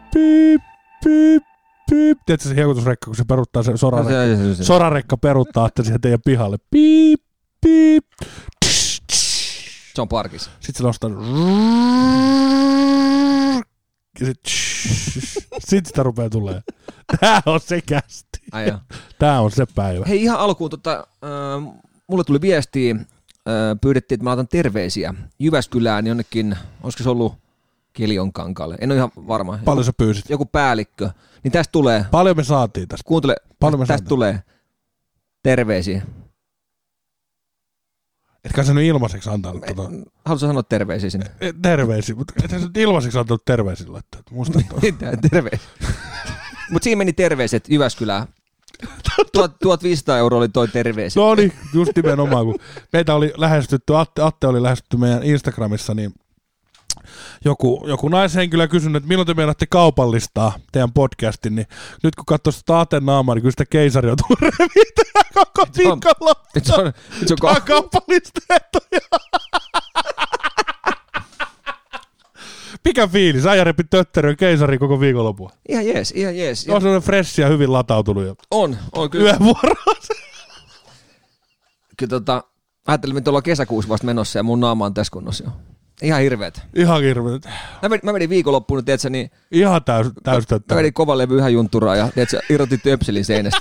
piip, piip, piip. Tiedätkö se hiekotusrekka, kun se peruuttaa se sorarekka? Sorarekka peruuttaa, että siihen teidän pihalle. Piip, piip. Se on parkissa. Sitten se nostaa. Ja sit sitä rupeaa tulemaan. Tää on se kästi. Tää on se päivä. Hei, ihan alkuun, mulle tuli viestiä, pyydettiin, että mä laitan terveisiä Jyväskylään jonnekin, olisiko se ollut Keljonkankaalle, en ole ihan varma. Paljon sä pyysit? Joku päällikkö. Niin tästä tulee. Paljon me saatiin tästä? Kuuntele, tästä tulee terveisiä. Etkä sä nyt ilmaiseksi antanut Haluatko sanoa terveisiä sinne? Terveisiä, mutta etkä sä nyt ilmaiseksi antanut terveisiä laittaa. Musta terveisiä. Mutta siinä meni terveiset Jyväskylään. 1500 € oli toi terveisiä. No niin, just nimenomaan, kun meitä oli lähestytty, Atte oli lähestytty meidän Instagramissa, niin joku naishenkilö kysynyt, että milloin te meinaatte kaupallistaa teidän podcastin, niin nyt kun katsoo sitä Aten naamaa, niin kyllä sitä keisaria tulee revitään koko viikonloppuun. Se on kaupallistettu. Mikä fiilis? Äijä repi tötterön keisari koko viikonloppuun. Ihan jees. On sellainen fresh ja hyvin latautunut. On kyllä. Yövuoroon. Kyllä ajattelin, että ollaan kesäkuussa vasta menossa ja mun naama on tässä kunnossa jo. Ihan hirveet. Mä menin viikonloppuun, tiedätkö, niin... Ihan täystöttä. Mä menin kovan levy yhä juntturaa ja tiedätkö, irrotin töpselin seinästä.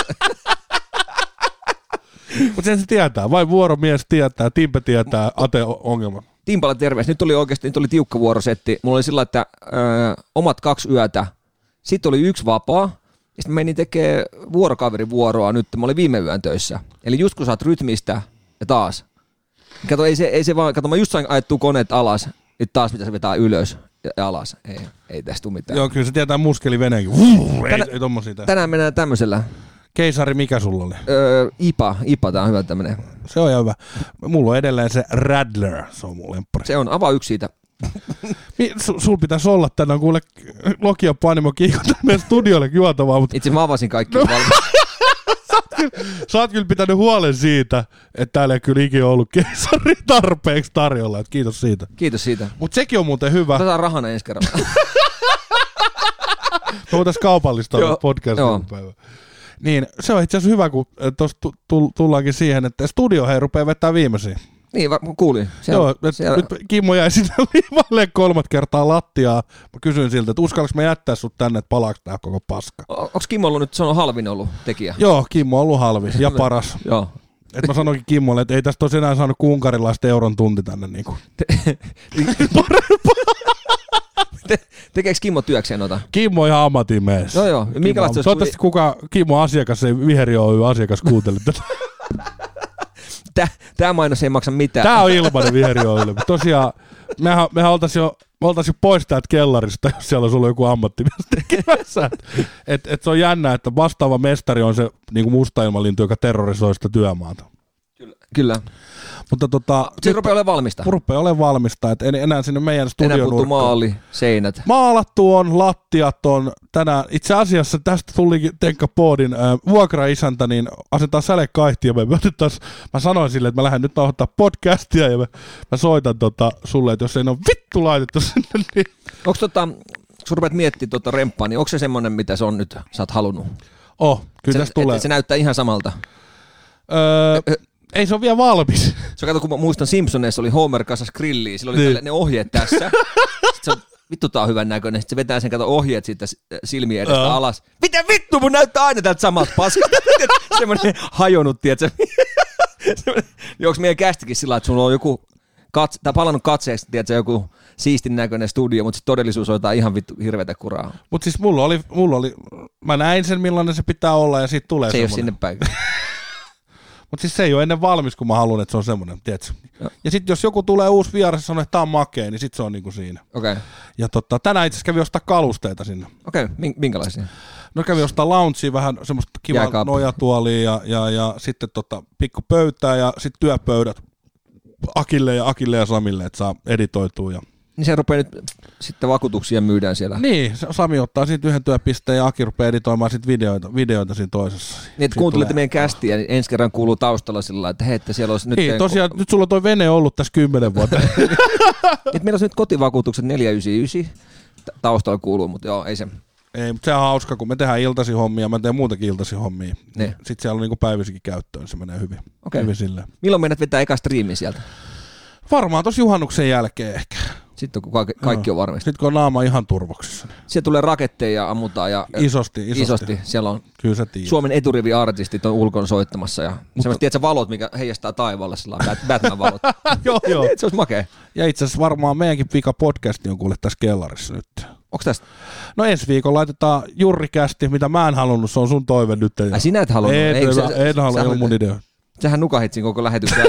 Mutta sen se tietää. Vain vuoromies tietää, Timpe tietää Ate-ongelma. Timpalla terveys. Nyt oli tiukka vuorosetti. Mulla oli sillä, että omat 2 yötä. Sitten oli 1 vapaa. Ja sitten menin tekemään vuorokaverivuoroa nyt. Mä olin viime yön töissä. Eli just kun saat rytmistä ja taas. Kato, ei se vaan, mä just sain ajettua koneet alas. Nyt taas pitäisi vetää ylös ja alas. Ei tästä tule mitään. Joo, kyllä se tietää muskeliveneenkin. Ei tommosia tää. Tänään mennään tämmöisellä. Keisari, mikä sulla oli? IPA, tää on hyvä tämmönen. Se on ihan hyvä. Mulla on edelleen se Radler, se on mun lemppari. Se on, avaa yksi siitä. Sul pitäisi olla tänään, kuule Lokia Panimo kiikota meidän studiolle juotavaa. Mutta... Itse mä avasin kaikki Sä oot kyllä pitänyt huolen siitä, että täällä ei kyllä ikinä ollut keisari tarpeeksi tarjolla. Et kiitos siitä. Kiitos siitä. Mut sekin on muuten hyvä. Otetaan rahana ensi kerralla. Me voitais kaupallistaa podcastin päivä. Niin, se on itse asiassa hyvä, kun tuossa tullaankin siihen, että studio rupeaa vetää viimeisiä. Niin, kuulin. Nyt Kimmo jäi sinne liivalle 3 kertaa lattiaa. Mä kysyin siltä, että uskallanko mä jättää sut tänne, että palaako tää koko paska. Onko Kimmo ollut nyt, se on halvin ollut tekijä? Joo, Kimmo on ollut halvin ja paras. Joo. Et mä sanoinkin Kimmolle, että ei tästä olisi enää saanut kunkarilaista euron tunti tänne niinku. Tekeekö Kimmo työkseen noita? Kimmo on ihan ammattimies. Joo. Toivottavasti kuka Kimmo asiakas, ei Viheri Oy asiakas kuuntele tätä. Tää mainos ei maksa mitään. Tää on ilmainen Viheri Oylle. Tosiaan, mehän oltaisiin jo pois täältä kellarista, jos siellä olisi ollut joku ammattimies tekemässä. Et se on jännä, että vastaava mestari on se niin kuin mustailmalintu, joka terrorisoi sitä työmaata. Kyllä. Mutta se rupeaa olemaan valmista. Rupeaa olemaan valmista, että enää sinne meidän studion nurkkaan. Maali, seinät. Maalattu on, lattiat on. Tänään itse asiassa tästä tuli Tenkka Poodin vuokraisäntä, niin asentaa säle-kaihti ja mä sanoin sille, että mä lähden nyt nauhoittaa podcastia ja mä soitan sulle, että jos ei ole vittu laitettu sinne, niin... Onko kun rupeat miettimään remppaa, niin onko se semmoinen, mitä se on nyt, sä oot halunnut? Kyllä tässä tulee. Se näyttää ihan samalta. Ei se ole vielä valmis. Se kato, kun mä muistan Simpsoneissa oli Homer kasas grilliä, sillä oli ne ohjeet tässä. Sitten se on, vittu tää on hyvän näköinen. Sitten se vetää sen ohjeet siitä silmien edestä alas. Mitä vittu, mun näyttää aina tältä samalta paskalta. Semmoinen hajonut, tietsä. Niin onko meidän kästikin sillä, että sulla on joku palannut katseeksi, tietsä, joku siistin näköinen studio, mutta todellisuus on jotain ihan vittu hirveätä kuraa. Mutta siis mulla oli, mä näin sen millainen se pitää olla ja siitä tulee se semmoinen. Se ei ole sinne päin. Mutta siis se ei ole ennen valmis, kun mä haluan, että se on semmoinen, tiedätkö? Ja sitten jos joku tulee uusi vieras ja sanoo, että tää on makea, niin sitten se on niinku siinä. Okay. Ja tänään itse asiassa kävi ostaa kalusteita sinne. Okei, minkälaisia? No kävi ostaa loungea, vähän semmoista kivaa nojatuolia ja sitten pikku pöytää ja sitten työpöydät Akille ja Samille, että saa editoitua ja... Niin se rupeaa nyt sitten vakuutuksia myydään siellä. Niin, Sami ottaa siitä yhden työpisteen ja Aki rupeaa editoimaan sitten videoita siinä toisessa. Niin, että kuuntelette meidän kästiä, niin ensi kerran kuuluu taustalla sillä että hei, että siellä olisi nyt... Niin, tosiaan nyt sulla on toi vene ollut tässä 10 vuotta. Että meillä olisi nyt kotivakuutukset 499, taustalla kuuluu, mutta joo, ei se. Ei, mutta sehän on hauska, kun me tehdään iltaisin hommia, mä teen muutakin iltaisin hommia. Sitten siellä on niinku päivisinkin käyttöön, se menee hyvin. Hyvin silleen. Milloin meidät vetää eka striimi sieltä? Varmaan tossa juhannuksen jälkeen ehkä. Sitten kun kaikki on varmasti. Sitten kun on naama ihan turvoksissa. Niin. Siellä tulee raketteja ja ammutaan. Ja isosti. Siellä on kyllä sä tiedät. Suomen eturivi-artistit on ulkona soittamassa. Ja semmoiset, tiedätkö, valot, mikä heijastaa taivaalle, sellainen Batman-valot. Joo. Se olisi makea. Ja itse asiassa varmaan meidänkin vika-podcasti on kuule tässä kellarissa nyt. Onko tästä? No ensi viikolla laitetaan Jurrikästi, mitä mä en halunnut, se on sun toive nyt. Ai sinä et halunnut? En halua, ei ole mun idea. Sähän nukahit siinä koko lähetyksen.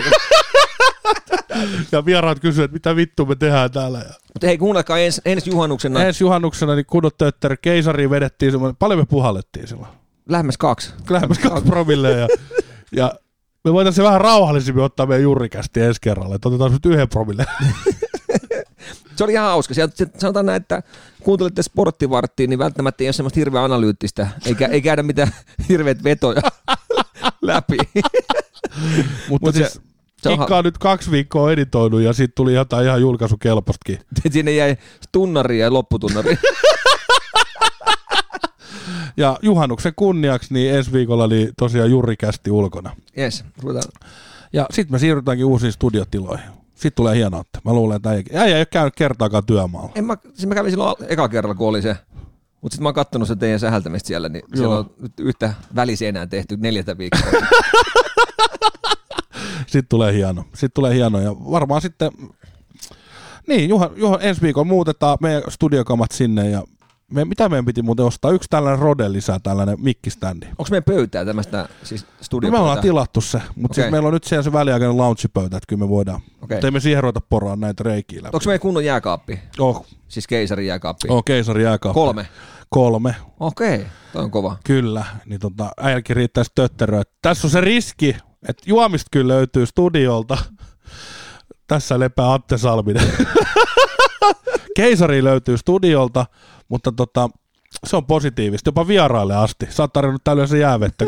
Ja vieraat kysyvät, mitä vittua me tehdään täällä. Mutta hei, kuunnelkaa ensi juhannuksena. Ensi juhannuksena niin kunnon tötteri, keisariin vedettiin semmoinen, paljon me puhallettiin silloin. Lähemmäs 2 promille ja me voitaisiin vähän rauhallisemmin ottaa meidän Jurrikästi ensi kerralla, että otetaan nyt 1 promille. Se oli ihan hauska. Sanotaan näin, että kuuntelitte sporttivarttiin, niin välttämättä ei ole semmoista hirveän analyyttistä, ei käydä mitään hirveät vetoja läpi. Mutta siis Kikka on nyt 2 viikkoa editoinut ja siitä tuli jotain ihan julkaisukelpostakin. Sinne jäi tunnari ja lopputunnari. Ja juhannuksen kunniaksi niin ensi viikolla niin tosiaan Jurrikästi ulkona. Yes, ruvetaan. Ja sitten me siirrytäänkin uusiin studiotiloihin. Sitten tulee hienoa, että mä luulen, että äijä ei ole käynyt kertaakaan työmaalla. Mä kävin silloin eka kerralla, kun oli se. Mutta sitten mä oon kattonut se teidän sähältämistä siellä, niin siellä on nyt yhtä väliseinää tehty 4 viikkoa. Sitten tulee hieno. Ja varmaan sitten, niin ensi viikolla muutetaan meidän studiokamat sinne ja mitä meidän piti muuten ostaa? 1 tällainen Rode lisää, tällainen mikkiständi. Onko meidän pöytää tämmöistä siis studiopöytää? Me ollaan tilattu se, mutta siis meillä on nyt siellä se väliaikainen loungepöytä, että kyllä me voidaan. Mutta emme siihen ruveta poraan näitä reikiä läpi. Onko meidän kunnon jääkaappi? Oh. Siis keisarin jääkaappi? Keisarin jääkaappi. 3. Okei, toi on kova. Kyllä, niin äijälläkin riittäisi tötteröä. Tässä on se riski, että juomista kyllä löytyy studiolta. Tässä lepää Atte Salminen. Keisari löytyy studiolta, mutta se on positiivista, jopa vieraille asti. Sä oot tarjonnut tällöin se jäävettä.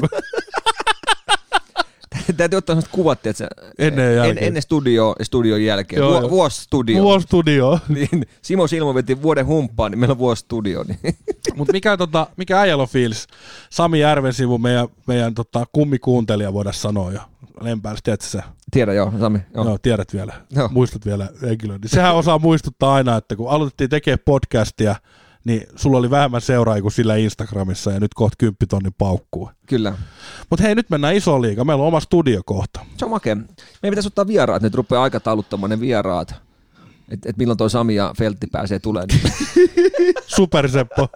Täytyy ottaa sellaiset kuvat, että ennen studion jälkeen. Vuosi studio. Niin, Simo Silmo veti vuoden humppaan, niin meillä on vuosi studio. Niin. Mutta mikä äijällä on fiilis? Sami Järvensivu, meidän kummikuuntelija voidaan sanoa jo. Lempäällä, tiedätkö se? Tiedän joo, Sami. Joo, tiedät vielä. Joo. Muistat vielä henkilön. Sehän osaa muistuttaa aina, että kun aloitettiin tekemään podcastia, niin sulla oli vähemmän seuraajia kuin sillä Instagramissa ja nyt kohta 10 000 paukkuu. Kyllä. Mutta hei, nyt mennään isoon liigaan. Meillä on oma studio kohta. Se on makea. Meidän pitäisi ottaa vieraat. Nyt rupeaa aikatauluttamaan ne vieraat. Että milloin toi Sami ja Feltti pääsee tulemaan. Superseppo.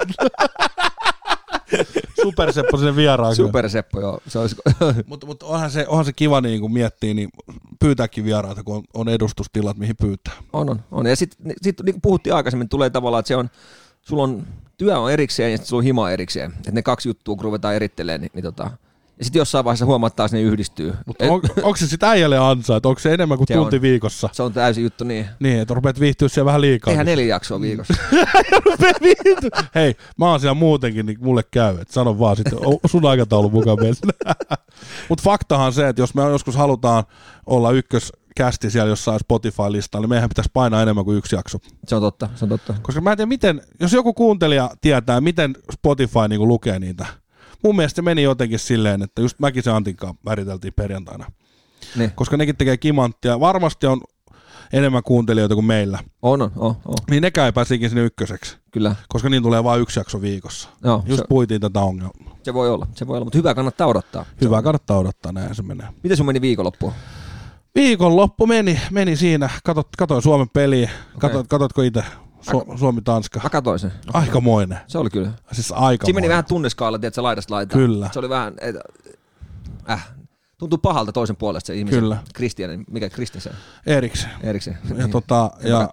Superseppo sinne vieraan. Superseppo, joo. Mutta onhan se kiva niin kun miettii, niin pyytääkin vieraita, kun on edustustilat, mihin pyytää. On. Ja sitten niin kuin puhuttiin aikaisemmin, tulee tavallaan, että sulla on työ on erikseen ja sitten sulla on hima erikseen. Että ne 2 juttua, kun ruvetaan erittelemään, niin ja sitten jossain vaiheessa huomaat taas, ne yhdistyy. Mutta onko se sitten äijälle ansaa, että onko se enemmän kuin tunti viikossa? Se on täysin juttu, niin. Niin, että rupeat viihtyä siellä vähän liikaa. Eihän 4 jaksoa viikossa. Hei, mä oon siellä muutenkin, niin mulle käy. Et sano vaan sitten, sun aikataulun mukaan mennä. Mutta faktahan on se, että jos me joskus halutaan olla ykköskästi siellä jossain Spotify-listalla, niin meidän pitäisi painaa enemmän kuin 1 jakso. Se on totta. Koska mä en tiedä, jos joku kuuntelija tietää, miten Spotify niin lukee niitä. Mun mielestä se meni jotenkin silleen, että just mäkin se Antinkaan väriteltiin perjantaina. Niin. Koska nekin tekee kimanttia. Varmasti on enemmän kuuntelijoita kuin meillä. On. Niin nekään ei pääsikin sinne ykköseksi. Kyllä. Koska niin tulee vain 1 jakso viikossa. Joo, just puitiin tätä ongelmaa. Se voi olla, mutta hyvää kannattaa odottaa. Näin se menee. Miten sun meni viikonloppuun? Viikonloppu meni siinä. Katoin Suomen peliä. Okay. Katotko itse? Suomi-Tanska. Mä katsoin sen. Aikamoinen. Se oli kyllä. Siis aikamoinen. Siinä meni vähän tunneskaala, tiedätkö, laidasta laitaan. Kyllä. Se oli vähän, tuntuu pahalta toisen puolesta se ihmisen. Kyllä. Kristianen, mikä Kristian? Eriksen. Ja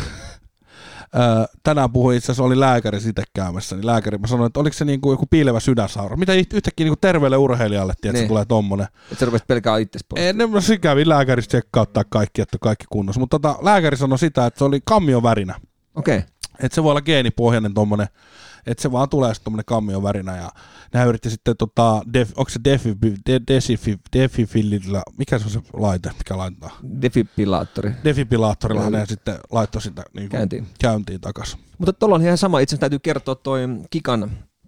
tänään puhuin itse asiassa, oli lääkäri sitten käymässä, niin lääkäri mä sanoin, että oliko se niinku joku piilevä sydänsaura. Mitä yhtäkkiä niinku terveelle urheilijalle, tiedät, se tulee tommonen. Että sä rupesit pelkää itses pois. Mä kävin lääkäristä tsekkauttaa kaikki, että kaikki kunnossa. Mutta lääkäri sanoi sitä, että se oli kammion värinä. Okei. Että se voi olla geenipohjainen tommonen, että se vaan tulee sitten tommonen kammion värinä ja nehän yritti sitten onko se defibillillä, mikä se on se laite, mikä laittaa? Defibrillaattorilla ne sitten laittoi sitä niin käyntiin takas. Mutta tuolla on ihan sama, itse asiassa täytyy kertoa toi Kikan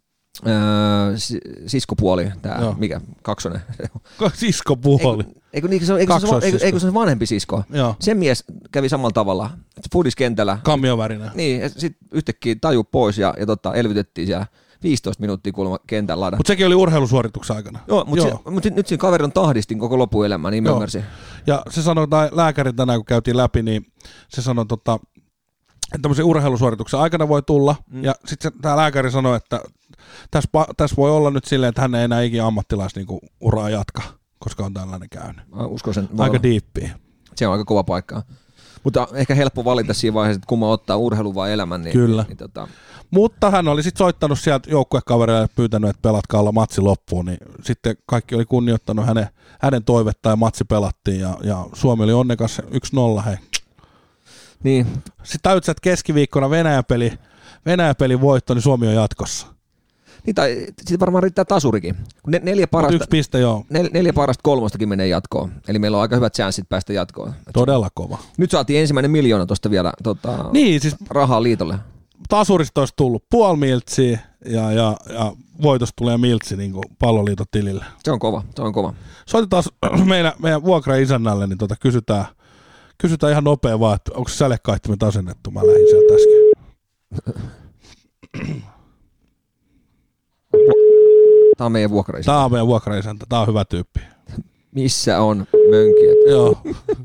siskopuoli, tää mikä, kaksonen. Siskopuoli. Eikö se on vanhempi sisko? Joo. Se mies kävi samalla tavalla, fudiskentällä. Kammion värinä. Niin, ja sitten yhtäkkiä taju pois ja elvytettiin siellä 15 minuuttia kuulemma kentän ladan. Mutta sekin oli urheilusuorituksen aikana. Joo, mutta nyt siinä kaverin tahdistin koko lopuelämää, niin mä ymmärsin. Ja se sanoi, tai lääkäri tänään kun käytiin läpi, niin se sanoi, että tämmöisen urheilusuorituksen aikana voi tulla, ja sitten tämä lääkäri sanoi, että tässä voi olla nyt silleen, että hän ei enää ikinä ammattilais-uraa jatka, koska on tällainen käynyt. Uskon sen. Aika diippiä. Se on aika kova paikka. Mutta ehkä helppo valita siinä vaiheessa, että kun mä ottaa urheilun vai elämän. Niin, kyllä. Mutta hän oli sitten soittanut sieltä joukkuekavereille ja pyytänyt, että pelatkaa olla matsi loppuun, niin sitten kaikki oli kunnioittanut hänen toivettaan ja matsi pelattiin, ja Suomi oli onnekas 1-0, hei. Niin. Sitten täytyy, että keskiviikkona Venäjä-pelin voitto, niin Suomi on jatkossa. Niin, tai sitten varmaan riittää tasurikin. 4 parasta 3 menee jatkoon. Eli meillä on aika hyvät chanssit päästä jatkoon. Todella kova. Nyt saatiin ensimmäinen 1 miljoona tuosta vielä niin, siis rahaa liitolle. Tasurista olisi tullut 0,5 miltsiä ja voitosta tulee miltsi niin Palloliiton tilille. Se on kova. Soitetaan meidän vuokraisännälle, niin kysytään ihan nopea vaan, että onko sälekaihtimet asennettu. Mä lähdin sieltä äsken. Tämä on meidän vuokraisäntä. Tämä on hyvä tyyppi. Missä on mönkijät? Joo.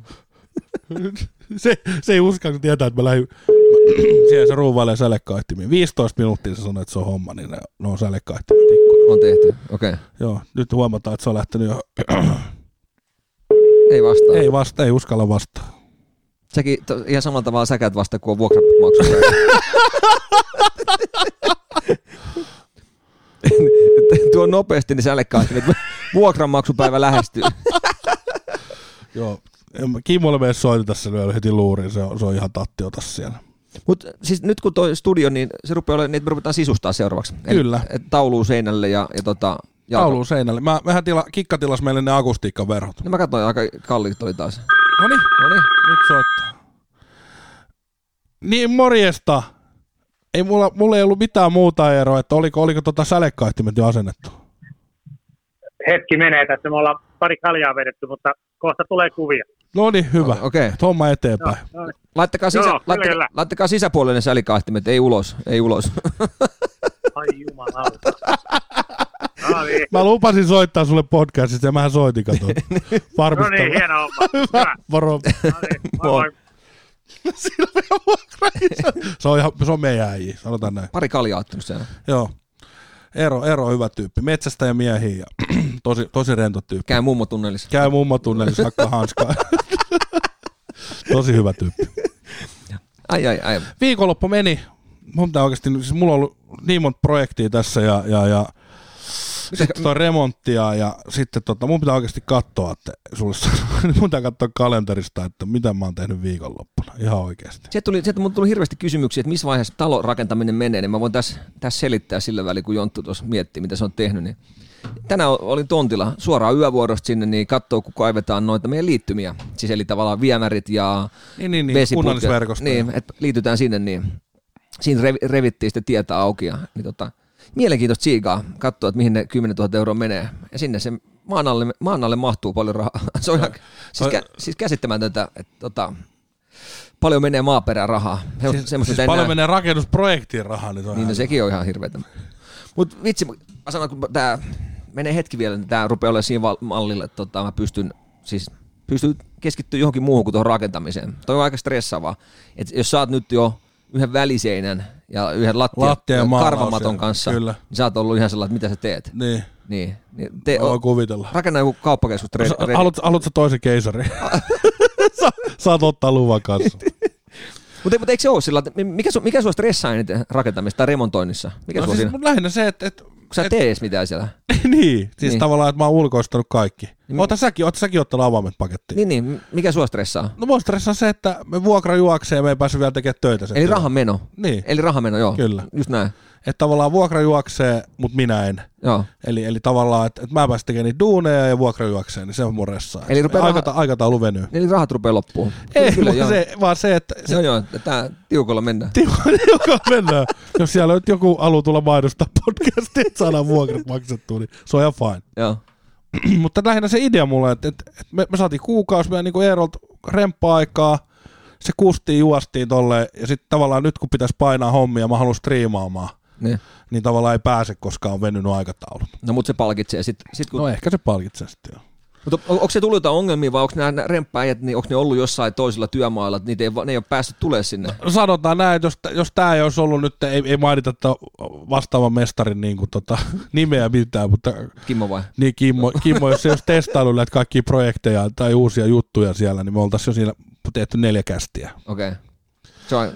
se ei uskalla tietää, että mä lähdin siellä se ruuvailee sälekaihtimia. 15 minuuttia se sanoi, että se on homma, niin ne on sälekaihtimet ikkunat. On tehty, okei. Joo, nyt huomataan, että se on lähtenyt jo. Ei vastaa. Ei uskalla vastaa. Säkin ihan samalla tavalla säkät vasta, kun on vuokramaksu. Tuo nopeasti niin sälekaihtimet. Vuokranmaksupäivä lähestyy. Joo, Kimmolle mene soiteta se lyö heti luuriin, se on ihan tatti siellä. Mutta siis nyt kun toi studio, niin se rupeaa olemaan, niin me ruvetaan sisustaa seuraavaksi. Kyllä. Tauluun seinälle ja tauluun seinälle. Mehän Kikka tilasi meille ne akustiikkaverhot. No mä katsoin, aika kalliit oli taas. Noniin, nyt soittaa. Niin, morjesta. Ei mulla ei ollut mitään muuta eroa, että oliko sälekaihtimet jo asennettu? Hetki menee tässä, me ollaan pari kaljaa vedetty, mutta kohta tulee kuvia. No niin, hyvä. Okei. Homma eteenpäin. No. Laittakaa sisäpuolelle sälikaihtimet, ei ulos. Ai jumalauta. No niin. Mä lupasin soittaa sulle podcastista ja mähän soitin, katoin. No niin, hieno homma. Hyvä. Moro. No niin, moi. Se on meidän äijä, sanotaan näin. Pari kaljaa ottanut siellä. Joo. Eero on hyvä tyyppi. Metsästä ja miehiä ja tosi rento tyyppi. Käy mummotunnelissa, hakkaa hanskaa. Tosi hyvä tyyppi. Ai. Viikonloppu meni. Mulla on ollut niin monta projektia tässä ja sitten toi remonttia ja sitten mun pitää oikeasti katsoa, että sulle mun pitää katsoa kalenterista, että mitä mä oon tehnyt viikonloppuna, ihan oikeasti. Sieltä mun tuli hirveästi kysymyksiä, että missä vaiheessa talon rakentaminen menee, niin mä voin tässä selittää sillä välin, kun Jonttu tuossa miettii, mitä se on tehnyt. Niin tänään olin tontilla suoraan yövuorosta sinne, niin katsoo, kun kaivetaan noita meidän liittymiä, siis eli tavallaan viemärit ja vesiputket. Kunnallisverkosto. Niin, että liitytään sinne, niin siinä revittiin sitten tietä auki ja niin mielenkiintoista siigaa katsoa, että mihin ne 10 000 euroa menee. Ja sinne se maan alle mahtuu paljon rahaa. Se on ihan, siis käsittämätöntä, että paljon menee maaperään rahaa. Siis paljon menee rakennusprojektiin rahaa. Niin sekin on ihan hirveätä. Mutta vitsi, mä sanon, kun tämä menee hetki vielä, niin tämä rupeaa olemaan siinä mallilla, että mä pystyn keskittyä johonkin muuhun kuin tuohon rakentamiseen. Toi on aika stressaavaa. Että jos sä oot nyt jo yhden väliseinän ja yhden karvamaton kanssa, kyllä. Niin sä oot ollut ihan sellainen, että mitä sä teet. Niin. Voi kuvitella. Rakenna joku kauppakeskus. Haluatko toisen keisarin? Saat ottaa luvan kanssa. Mutta eikö se ole sillä, että mikä sua stressaa eniten rakentamista tai remontoinnissa? Lähinnä se, että sä tee edes mitään siellä. Niin, siis tavallaan, että mä oon ulkoistanut kaikki. Oota säkin ottanut avaimet pakettiin. Niin, mikä sua stressaa? No mua stressaa se, että me vuokra juoksee ja me ei päässyt vielä tekemään töitä. Eli rahameno. Niin. Eli rahameno, joo. Kyllä. Just näin. Että tavallaan vuokra juoksee, mutta minä en. Joo. Eli tavallaan, että mä pääsin tekemään niitä duuneja ja vuokra juoksee, niin se on mun ressaa. Eli aikataulu venyy. Eli rahat rupeaa loppuun. Ei, kyllä, vaan se, että... Joo, tää tiukolla mennään. Tiukolla mennään. Jos siellä nyt joku haluaa tulla mainostaa podcastia, että saadaan vuokrat maksettua, niin se on ihan fine. Joo. Mutta lähinnä se idea mulle, että me saatiin kuukausi meidän niin Eerolta remppa-aikaa, se kustiin, juostiin tolleen, ja sitten tavallaan nyt kun pitäisi painaa hommia, mä haluan striimaamaan, niin tavallaan ei pääse, koska on venynyt aikataulu. No mutta se palkitsee sit kun... No ehkä se palkitsee sitten, joo. Mutta onko se tullut jotain ongelmia, vai onko nämä remppäijät, niin onko ne ollut jossain toisilla työmailla, että ne ei ole päässyt tulemaan sinne? No, sanotaan näin, että jos tämä ei olisi ollut nyt, ei mainita vastaavan mestarin niin kuin, nimeä mitään, mutta... Kimmo vai? Niin, Kimmo, jos se olisi testaillut näitä kaikkia projekteja tai uusia juttuja siellä, niin me oltaisiin jo siinä tehty 4 kästiä. Okei. Se on...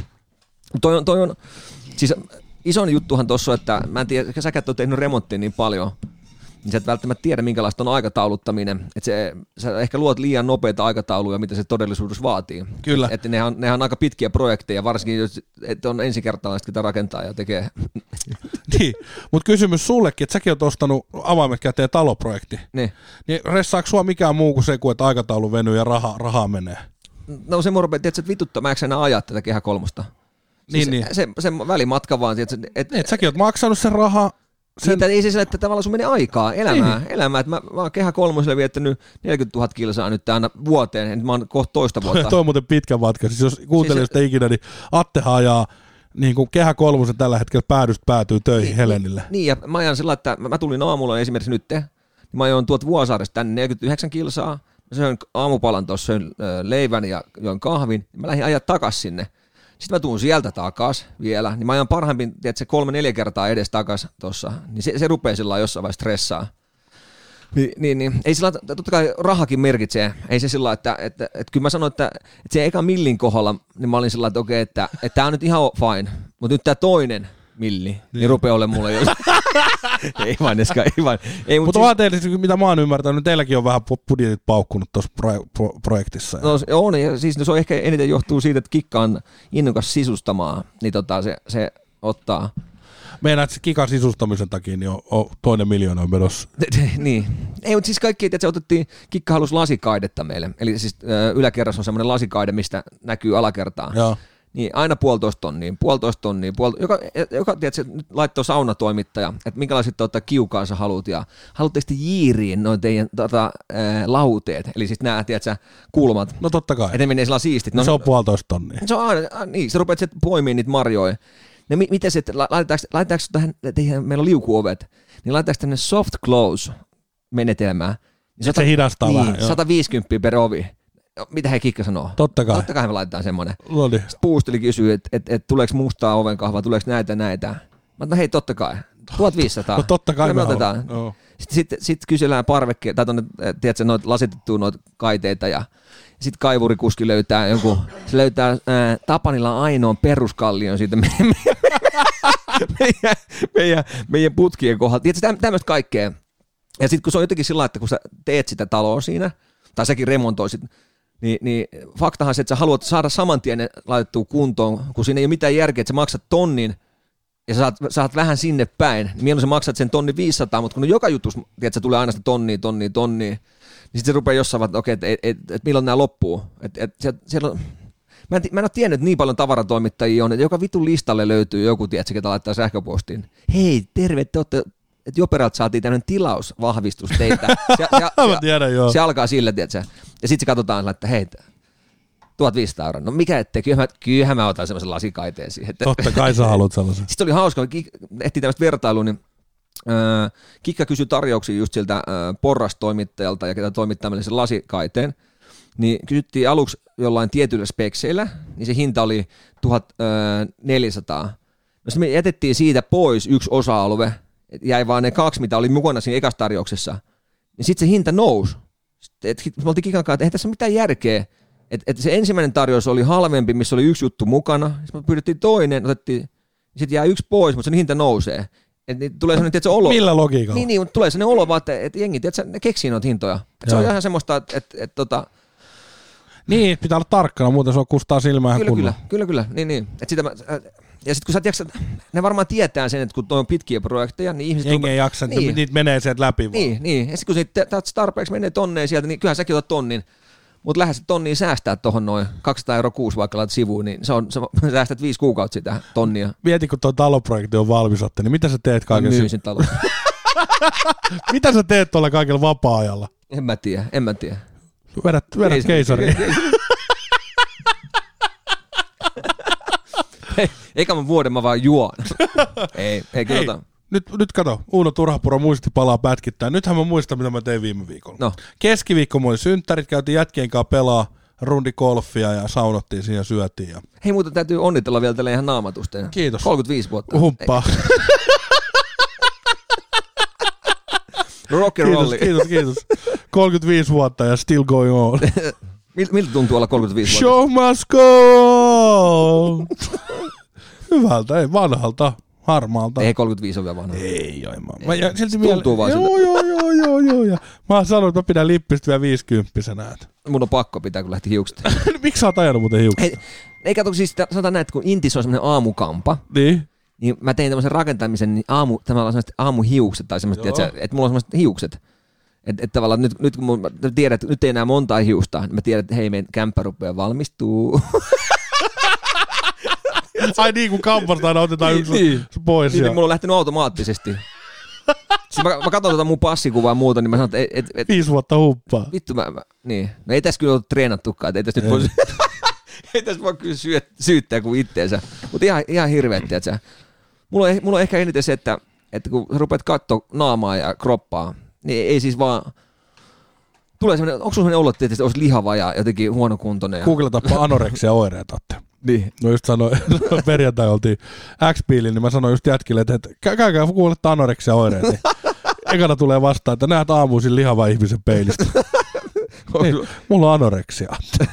Toi on... Siis isoin juttuhan tuossa, että mä en tiedä, säkään oot tehnyt remonttia niin paljon, niin sä et välttämättä tiedä, minkälaista on aikatauluttaminen. Että sä ehkä luot liian nopeita aikatauluja, mitä se todellisuudessa vaatii. Kyllä. Että nehän on aika pitkiä projekteja, varsinkin jos on ensikertalaista, ketä rakentaa ja tekee. Niin, mutta kysymys sullekin, että säkin oot ostanut avaimet käteen taloprojekti. Niin ressaako sua mikään muu kuin se, että aikataulu venyy ja rahaa menee? No se mun rupeaa, että vituttaa, mä enää ajaa tätä Kehä Kolmosta. Siis niin. Se välimatka vaan, että säkin oot maksanut sen rahaa. Siitä ei siis, että tavallaan sun menee aikaa, elämää. Että mä oon Kehä Kolmoselle viettänyt 40 000 kilsaa nyt aina vuoteen, ja mä oon kohta toista vuotta. Toi on muuten pitkä matka. Siis jos kuuntelijoista ikinä, niin Attehan ajaa niin kuin Kehä Kolmosen tällä hetkellä päätyy töihin Helenille. Niin, ja mä ajan sillä, että mä tulin aamulla esimerkiksi nyt, niin mä ajoin tuolta Vuosaaresta tänne 49 kilsaa, mä söin aamupalan tuossa, söin leivän ja join kahvin, ja mä lähdin ajaa takas sinne. Sitten mä tuun sieltä takas vielä, niin mä ajan parhaimpin, tiedätkö, 3-4 kertaa edes takas tuossa, niin se rupeaa sillä jossain vaiheessa stressaa. Niin, ei sillä, totta kai rahakin merkitsee, ei se sillä, että kyllä mä sanoin, että se eka millin kohdalla, niin mä olin sillä, että okei, että tää on nyt ihan fine, mutta nyt tää toinen milli, niin rupeaa olemaan mulle jo. Ei vain. Mutta vaan teille, mitä mä oon ymmärtänyt, teilläkin on vähän budjetit paukkunut tuossa projektissa. No on, ja siis se on ehkä eniten johtuu siitä, että Kikka on innokas sisustamaan, niin se ottaa. Meinaat se Kikan sisustamisen takia, niin on 2 miljoona on menossa. Niin. Ei, mutta siis kaikki, että se otettiin, Kikka halusi lasikaidetta meille. Eli siis yläkerrassa on semmoinen lasikaide, mistä näkyy alakertaan. Joo. Niin aina 1,5 tonnia, joka tiedätkö, nyt laittoi saunatoimittaja, että minkälaiset kiukaan sä haluat, ja haluatteko te jiiriin noin teidän lauteet, eli siis nämä, tiedätkö, kulmat. No totta kai. Että ne menee sillä siistit. No se on 1,5 tonnia. Se on aina, niin, sä rupeat poimimaan niitä marjoja. No miten se, laitetaanko tähän, meillä on liukuovet, niin laitetaanko tänne soft close menetelmää. Niin se hidastaa niin, vähän. 150 per ovi. Mitä he Kikka sanoo? Totta kai. Me laitetaan semmoinen. Lodi. Sitten Puusteli kysyy, että tuleeko mustaa ovenkahvaa, tuleeko näitä. Mä sanoin, hei totta kai. 1500. No totta kai me otetaan. No. Sitten kysellään parvekkeen, tai tuonne, tiedätkö, noita lasitettua noita kaiteita, ja sitten kaivurikuski löytää jonkun, se löytää Tapanilla ainoan peruskallion siitä meidän putkien kohdalta. Tiedätkö, tämmöistä kaikkea. Ja sitten kun se on jotenkin sillä, että kun sä teet sitä taloa siinä, tai säkin remontoisit, niin faktahan se, että sä haluat saada saman tien laitettua kuntoon, kun siinä ei ole mitään järkeä, että sä maksat tonnin, ja sä saat vähän sinne päin, niin mieluummin sä maksat sen 1,500, mutta kun joka jutus, tiedät, tulee aina sitä tonnia, niin sitten se rupeaa jossain vaiheessa, että okei, että milloin nämä loppuu. Siellä on, mä en ole tiennyt, että niin paljon tavaratoimittajia on, että joka vitun listalle löytyy joku, tiedätkö, ketä laittaa sähköpostiin. Hei, terve, te olette, että Joperalta saatiin tämmöinen tilausvahvistus teitä. Se alkaa sillä, tiedätkö. Ja sitten se katsotaan, että hei, 1500 €. No mikä ettei, kyllähän mä otan semmoisen lasikaiteen siihen. Totta kai sä haluat sellaisen. Sitten oli hauska, ehtii tämmöistä vertailua, niin Kikka kysyi tarjouksia just siltä porrastoimittajalta, ja ketä toimittaa meille sen lasikaiteen, niin kysyttiin aluksi jollain tietyillä spekseillä, niin se hinta oli 1400. No sitten me jätettiin siitä pois yksi osa-alue, jäi vaan ne 2, mitä oli mukana siinä ekassa tarjouksessa, niin sitten se hinta nousi. Me oltiin Kikan kanssa, että eihän tässä mitään järkeä. Että se ensimmäinen tarjous oli halvempi, missä oli yksi juttu mukana, sitten me pyydettiin toinen, otettiin, sitten jää yksi pois, mutta sen hinta nousee. Niin tulee sellainen, tietysti, olo. Millä logiikalla? Niin, mutta tulee sellainen olo vaan, että jengi, tietysti, ne keksii noita hintoja. Se on ihan semmoista, että Niin, pitää olla tarkkana, muuten se on kustaa silmää kunnolla. Kyllä. Niin. Ja sitten kun sä tiedät, ne varmaan tietää sen, että kun toi on pitkiä projekteja, niin ihmiset... Jengi ei jaksa, niin. Niitä menee sieltä läpi vaan. Niin. Ja sitten kun tarpeeksi menee tonneen sieltä, niin kyllähän säkin otat tonnin. Mutta lähdet tonnia säästää tuohon noin 200 € kuusi vaikka laitat sivuun, niin sä säästät 5 kuukautta sitä tonnia. Mieti, kun tuo taloprojekti on valmis, niin mitä sä teet kaikella? Myysin talon. Mitä sä teet tuolla kaikella vapaa-ajalla? En mä tiedä. Vedät keisariin. Eikä mä vuoden mä vaan juon. ei kyllä. Nyt kato, Uuno Turhapuro muisti palaa pätkittäin. Nythän mä muistan, mitä mä tein viime viikolla. No. Keskiviikko mulla oli synttärit, käytiin jätkien kanssa pelaa rundi golfia ja saunottiin siihen ja syötiin. Ja... Hei, muuten täytyy onnitella vielä tälle ihan naamatusta. Kiitos. 35 vuotta. Humppaa. Rock and rolli. Kiitos. 35 vuotta ja still going on. Miltä tuntuu olla 35 vuotta? Show must go! Hyvältä, ei vanhalta. Harmaalta. Ei 35 on vielä vanha. Ei. Tuntuu vaan siltä. Joo. Mä oon sanonut, että mä pidän lippistä vielä 50-vuotiaana. Mun on pakko pitää, kun lähti hiukset. Miksi sä oot ajanut muuten hiukset? Ei kato, siis sanotaan näin, että kun Intis on semmoinen aamukampa, niin mä tein tämmöisen rakentamisen, niin tavallaan semmoiset aamuhiukset, tai semmoiset, että mulla on semmoiset hiukset. Että tavallaan nyt kun mä tiedän, että nyt ei enää montaa hiusta, niin mä tiedän, että hei, meidän kämppä rupeaa valmistuu. Ai niin, kun kampasta aina otetaan yksi pois. Niin, mulla on lähtenyt automaattisesti. Siis mä katson tuota mun passikuvaa ja muuta, niin mä sanon, että 5 vuotta humppaa. Vittu, niin. No ei tässä kyllä ole treenattukaan, että ei tässä voi kyllä syyttää kuin itteensä. Mutta ihan hirveet, tiiätsä. Mulla on ehkä eniten se, että kun rupeat katsoa naamaa ja kroppaa, niin ei siis vaan... Tulee semmoinen, onko sulla semmoinen olo, että olisi lihava ja jotenkin huonokuntoinen? Googletapa anoreksia oireita. Niin. No just sanoin, perjantai oltiin X-Piilin, niin mä sanoin just jätkille, että käykää kuuletta anoreksia oireita. Ekana tulee vastaan, että näet aamuisin lihava ihmisen peilistä. Niin, mulla on anoreksia.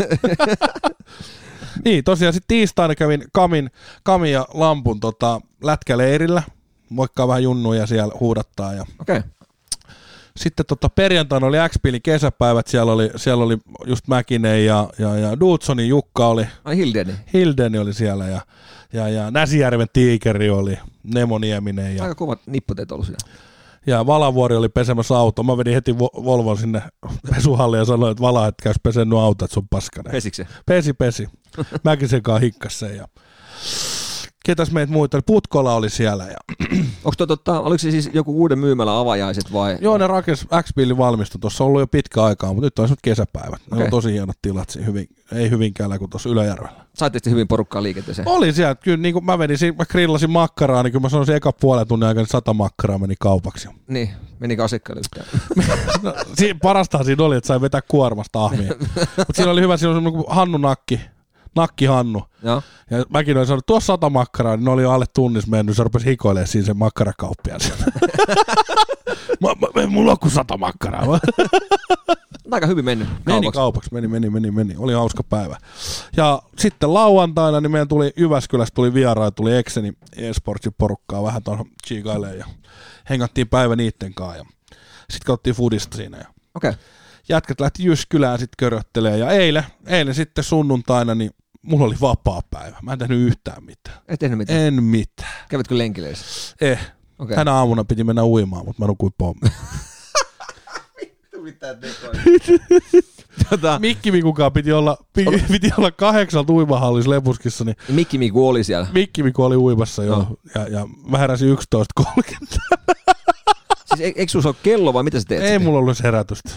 Niin, tosiaan sitten tiistaina kävin Kamin ja Lampun lätkäleirillä. Moikkaa vähän junnuja siellä huudattaa. Ja... Okay. Sitten perjantaina oli X-Piilin kesäpäivät, siellä oli just Mäkinen ja Dudssonin Jukka oli. Ai Hildeni oli siellä ja Näsijärven Tiikeri oli, Nemo Nieminen. Ja, aika kovat nipputeet ollut siellä. Ja Valavuori oli pesemässä auto. Mä vedin heti Volvon sinne pesuhalliin ja sanoin, että Vala, et käys pesennyt auto, että se on paskanen. Pesikö se? Pesi. Mäkisenkaan hikkas sen. Ja... Ketäs meitä muita? Putkola oli siellä. Ja... Oliko se siis joku uuden myymälän avajaiset vai? Joo, ne rakensi X-Billin valmistu. Tuossa on ollut jo pitkä aikaa, mutta nyt on kesäpäivät. Ne on tosi hienot tilat siinä, ei Hyvinkäällä kuin tuossa Ylöjärvellä. Saitte sitten hyvin porukkaa liikenteeseen? Oli siellä. Kyllä niin kuin mä grillasin makkaraa, niin kyllä mä sanoisin eka puolen tunnin aikana 100 makkaraa meni kaupaksi. Niin, menikö asiakkaille yhtään? No, parastahan siinä oli, että sai vetää kuormasta ahmia. Mutta siinä oli hyvä, siinä oli semmoinen Hannu Nakki Hannu. Joo. Ja mäkin olin sanonut, tuossa 100 makkaraa, niin ne oli jo alle tunnissa mennyt, se rupesi hikoilemaan siinä sen makkarakauppiaan. Mulla on kuin 100 makkaraa. Aika hyvin mennyt kaupaksi. Meni. Oli hauska päivä. Ja sitten lauantaina niin meidän tuli Jyväskylästä tuli vieraita, tuli Exeni eSportsin porukkaa vähän tuohon chiikailemaan ja hengattiin päivä niitten kanssa. Ja sitten katsottiin foodista siinä. Ja okay. Jätkät lähti Jyskylään sitten köröttelemään ja eilen sitten sunnuntaina niin mulla oli vapaa päivä. Mä en tehnyt yhtään mitään. Et tehnyt mitään? En mitään. Kävitkö lenkileissä? Okay. Tänä aamuna piti mennä uimaan, mutta mä nukuin pommi. Vittu mitään tekoja. Mikki Mikukaan piti olla 8 uimahallissa Lepuskissa. Niin Mikki Miku oli siellä? Mikki Miku oli uimassa joo. Ja mä heräsin 11.30. Siis eikö sulla ole kello vai mitä sä teet? Ei mulla ollut herätystä.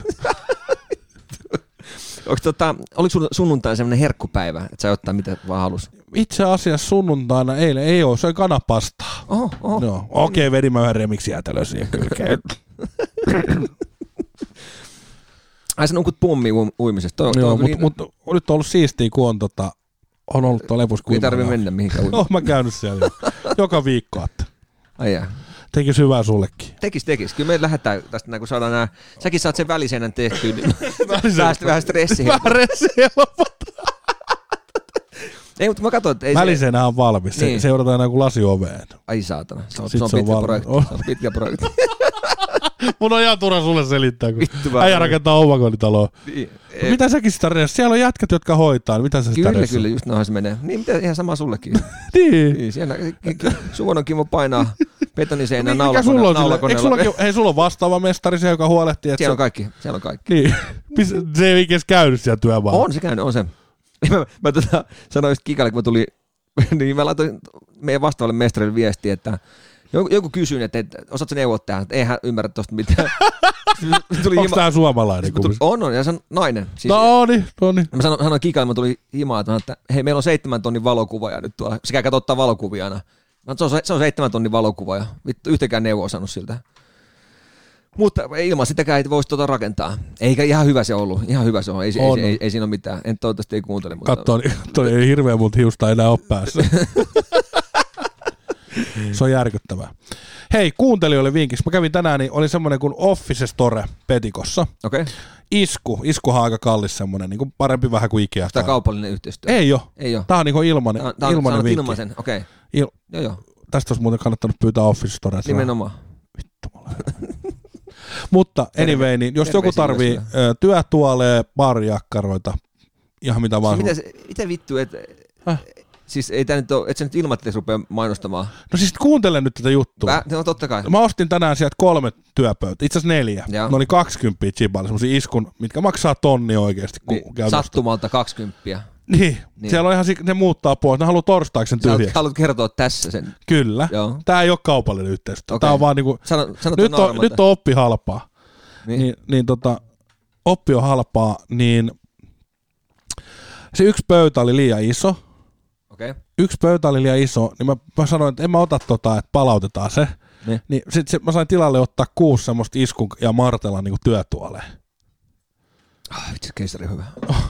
Oliko sulla sunnuntaina semmoinen herkkupäivä, että sä ottaa mitä vaan halus? Itse asiassa sunnuntaina eilen ei ole, se on kanapastaa. Oho. No, okei, vedin mä yhden remiksijäätelön siihen kylkeen. Ai sä nukut pommi uimisesta. Joo, mutta nyt on ollut siistiä, kun on ollut tuo Lepuskuimalla. Ei tarvitse mennä mihinkään uimaan. No, mä käynyt siellä joka viikko. Ai jää. Tekis hyvää sullekin. Tekis. Kyllä me lähdetään tästä, kun saadaan nämä, säkin saat sen väliseinän tehtyä, niin vähän stressiä. Vähän stressiä lopulta. Ei, mutta mä katsoin, että ei Välisenä on valmis. Niin. Se joudutaan enää kuin lasi oveen. Ai saatana, se on Sit pitkä projekti. Se on pitkä projekti. Mun on ihan turha sulle selittää, kun Vittu äijä rakentaa omakotitaloa. Niin, Mitä säkin sitä reissut? Siellä on jätkät, jotka hoitaa. Mitä sä sitä reissut? Kyllä, just noin se menee. Niin, mitä ihan sama sullekin. Niin. Siellä suvun on kiva painaa betoniseinään Mikä sulla on naulakoneella. hei, sulla on vastaava mestari, se joka huolehtii. Että Siellä on kaikki. Niin. Se ei ikinä käynyt siellä työmaalla. On se käynyt, on se. Mä sanoin just Kikalle, kun mä tulin, niin mä laitoin meidän vastaavalle mestarille viestiä, että joku kysyin, että osaatko neuvottaa, että eihän ymmärrä tosta mitään. Onko tää suomalainen? On, ja se on nainen. Siis, no niin. Mä sanoin Kikalle, mä tulin himaan, että hei, meillä on 7 tonnin valokuvaaja nyt tuolla. Se käy ottaa valokuvia aina. Se on 7 tonnin valokuvaaja. Vittu, yhtäkään neuvoa saanut siltä. Mutta ilman sitäkään ei voisi rakentaa. Eikä ihan hyvä se ollut. Ihan hyvä se on. Ei siinä ole mitään. En toivottavasti ei kuuntele. Katso, ei hirveä multa hiusta enää ole päässä. Se on järkyttävää. Hei, kuuntelijoille vinkiksi. Mä kävin tänään, niin oli semmoinen kuin Office Store Petikossa. Okei. Iskuhan on aika kallis semmoinen, niin kuin parempi vähän kuin Ikea. Tämä kaupallinen yhteistyö. Ei oo. Tää on niin kuin ilmanen vinkki. Ilmaisen, okei. Joo. Tästä olisi muuten kannattanut pyytää Office Storea. Nimenomaan. Vittu, mutta anyway, niin jos joku tarvii työtuoleja, baarijakkaroita, ihan mitä vaan. Mitä vittu, että siis ei tää nyt ole, et sä nyt ilmatteessa rupea mainostamaan. No siis kuuntele nyt tätä juttua. No totta kai. Mä ostin tänään sieltä 3 työpöytä, itse asiassa 4. Ne oli 20 chiballa, semmosia iskun, mitkä maksaa tonni oikeesti. Niin, sattumalta 20. Niin, siellä on ihan, ne muuttaa pois, ne haluaa torstaiksi sen tyhjäksi. Haluat kertoa tässä sen. Kyllä. Joo. Tää ei ole kaupallinen yhteistyö. Tää on vaan niinku, nyt on oppi halpaa. Niin, oppi on halpaa, niin se yksi pöytä oli liian iso. Okay. Yksi pöytä oli liian iso, niin mä sanoin, että en mä ota että palautetaan se. Niin sit mä sain tilalle ottaa 6 semmoista iskun ja martelan niinku työtuoleen. Vitsi, keisari hyvä.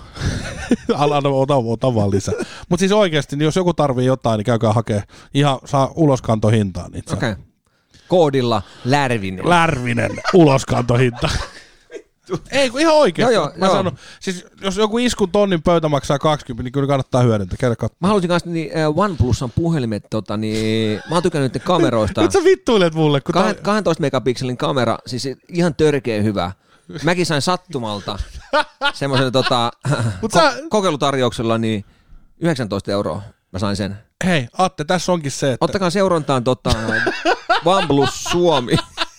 Ota vaan lisää. Mutta siis oikeesti, niin jos joku tarvii jotain, niin käykää hakee. Ihan saa uloskantohintaan. Okei. Koodilla Lärvinen. Lärvinen uloskantohinta. Ei, ihan oikeesti. Joo. Sanon, siis jos joku iskun tonnin pöytä maksaa 20, niin kyllä kannattaa hyödyntää. Käydä katsomaan. Mä halusin kanssa OnePlusan puhelimet, mä oon tykännyt niiden kameroista. Nyt sä vittuilet mulle. 12 megapikselin kamera, siis ihan törkeä hyvä. Mäkin sain sattumalta semmoisen kokeilutarjouksella niin 19 € mä sain sen. Hei, Atte, tässä onkin se, että ottakaa seurantaan OnePlus Suomi.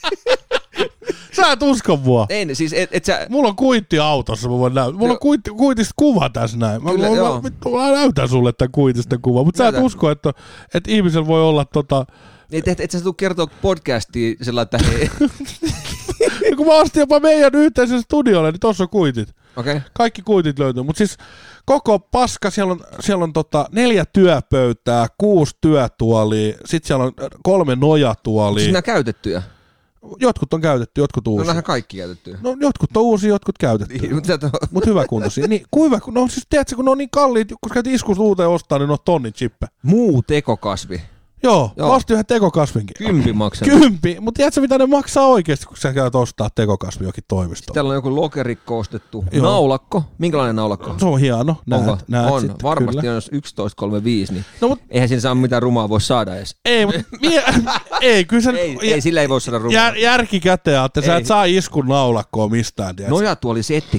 Sä et usko mua. Ei, siis sä. Mulla on kuitti autossa, mä voin näyttää. Mulla on kuitista kuva tässä näin. Mä näytän sulle tämän kuitista kuva, mutta sä et usko, että ihmisellä voi olla Et sä tuu kertoa podcastia sillä, että hei. Kun mä ostin jopa meidän yhteisen studiolle, niin tossa on kuitit. Okay. Kaikki kuitit löytyy, mutta siis koko paska, siellä on 4 työpöytää, 6 työtuolia, sit siellä on 3 nojatuolia. Siis nämä käytettyjä? Jotkut on käytetty, jotkut uusia. No nähdään kaikki käytettyjä. No jotkut on uusia, jotkut käytetty. Mutta hyvä kuntoisia. Niin, no siis tiedätkö, kun ne on niin kalliit, kun käyt iskusta uuteen ostaa, niin ne on tonnin chippe. Muu tekokasvi. Joo. Mä ostin yhden tekokasvinkin. 10 maksaa. 10, mutta tiedätkö mitä ne maksaa oikeasti, kun sä käyt ostaa tekokasvi jokin toimistoon? Täällä on joku lokerikko ostettu. Joo. Naulakko. Minkälainen naulakko? Se on hieno. Näet on. Sitten, varmasti kyllä. On, jos 11.35, niin eihän siinä saa mitään rumaa voi saada edes. Ei, mutta kyllä sen... ei, sillä ei voi saada rumaa. Järki käteen, että sä et saa iskun naulakkoa mistään. Tiedätkö? Nojatuoli setti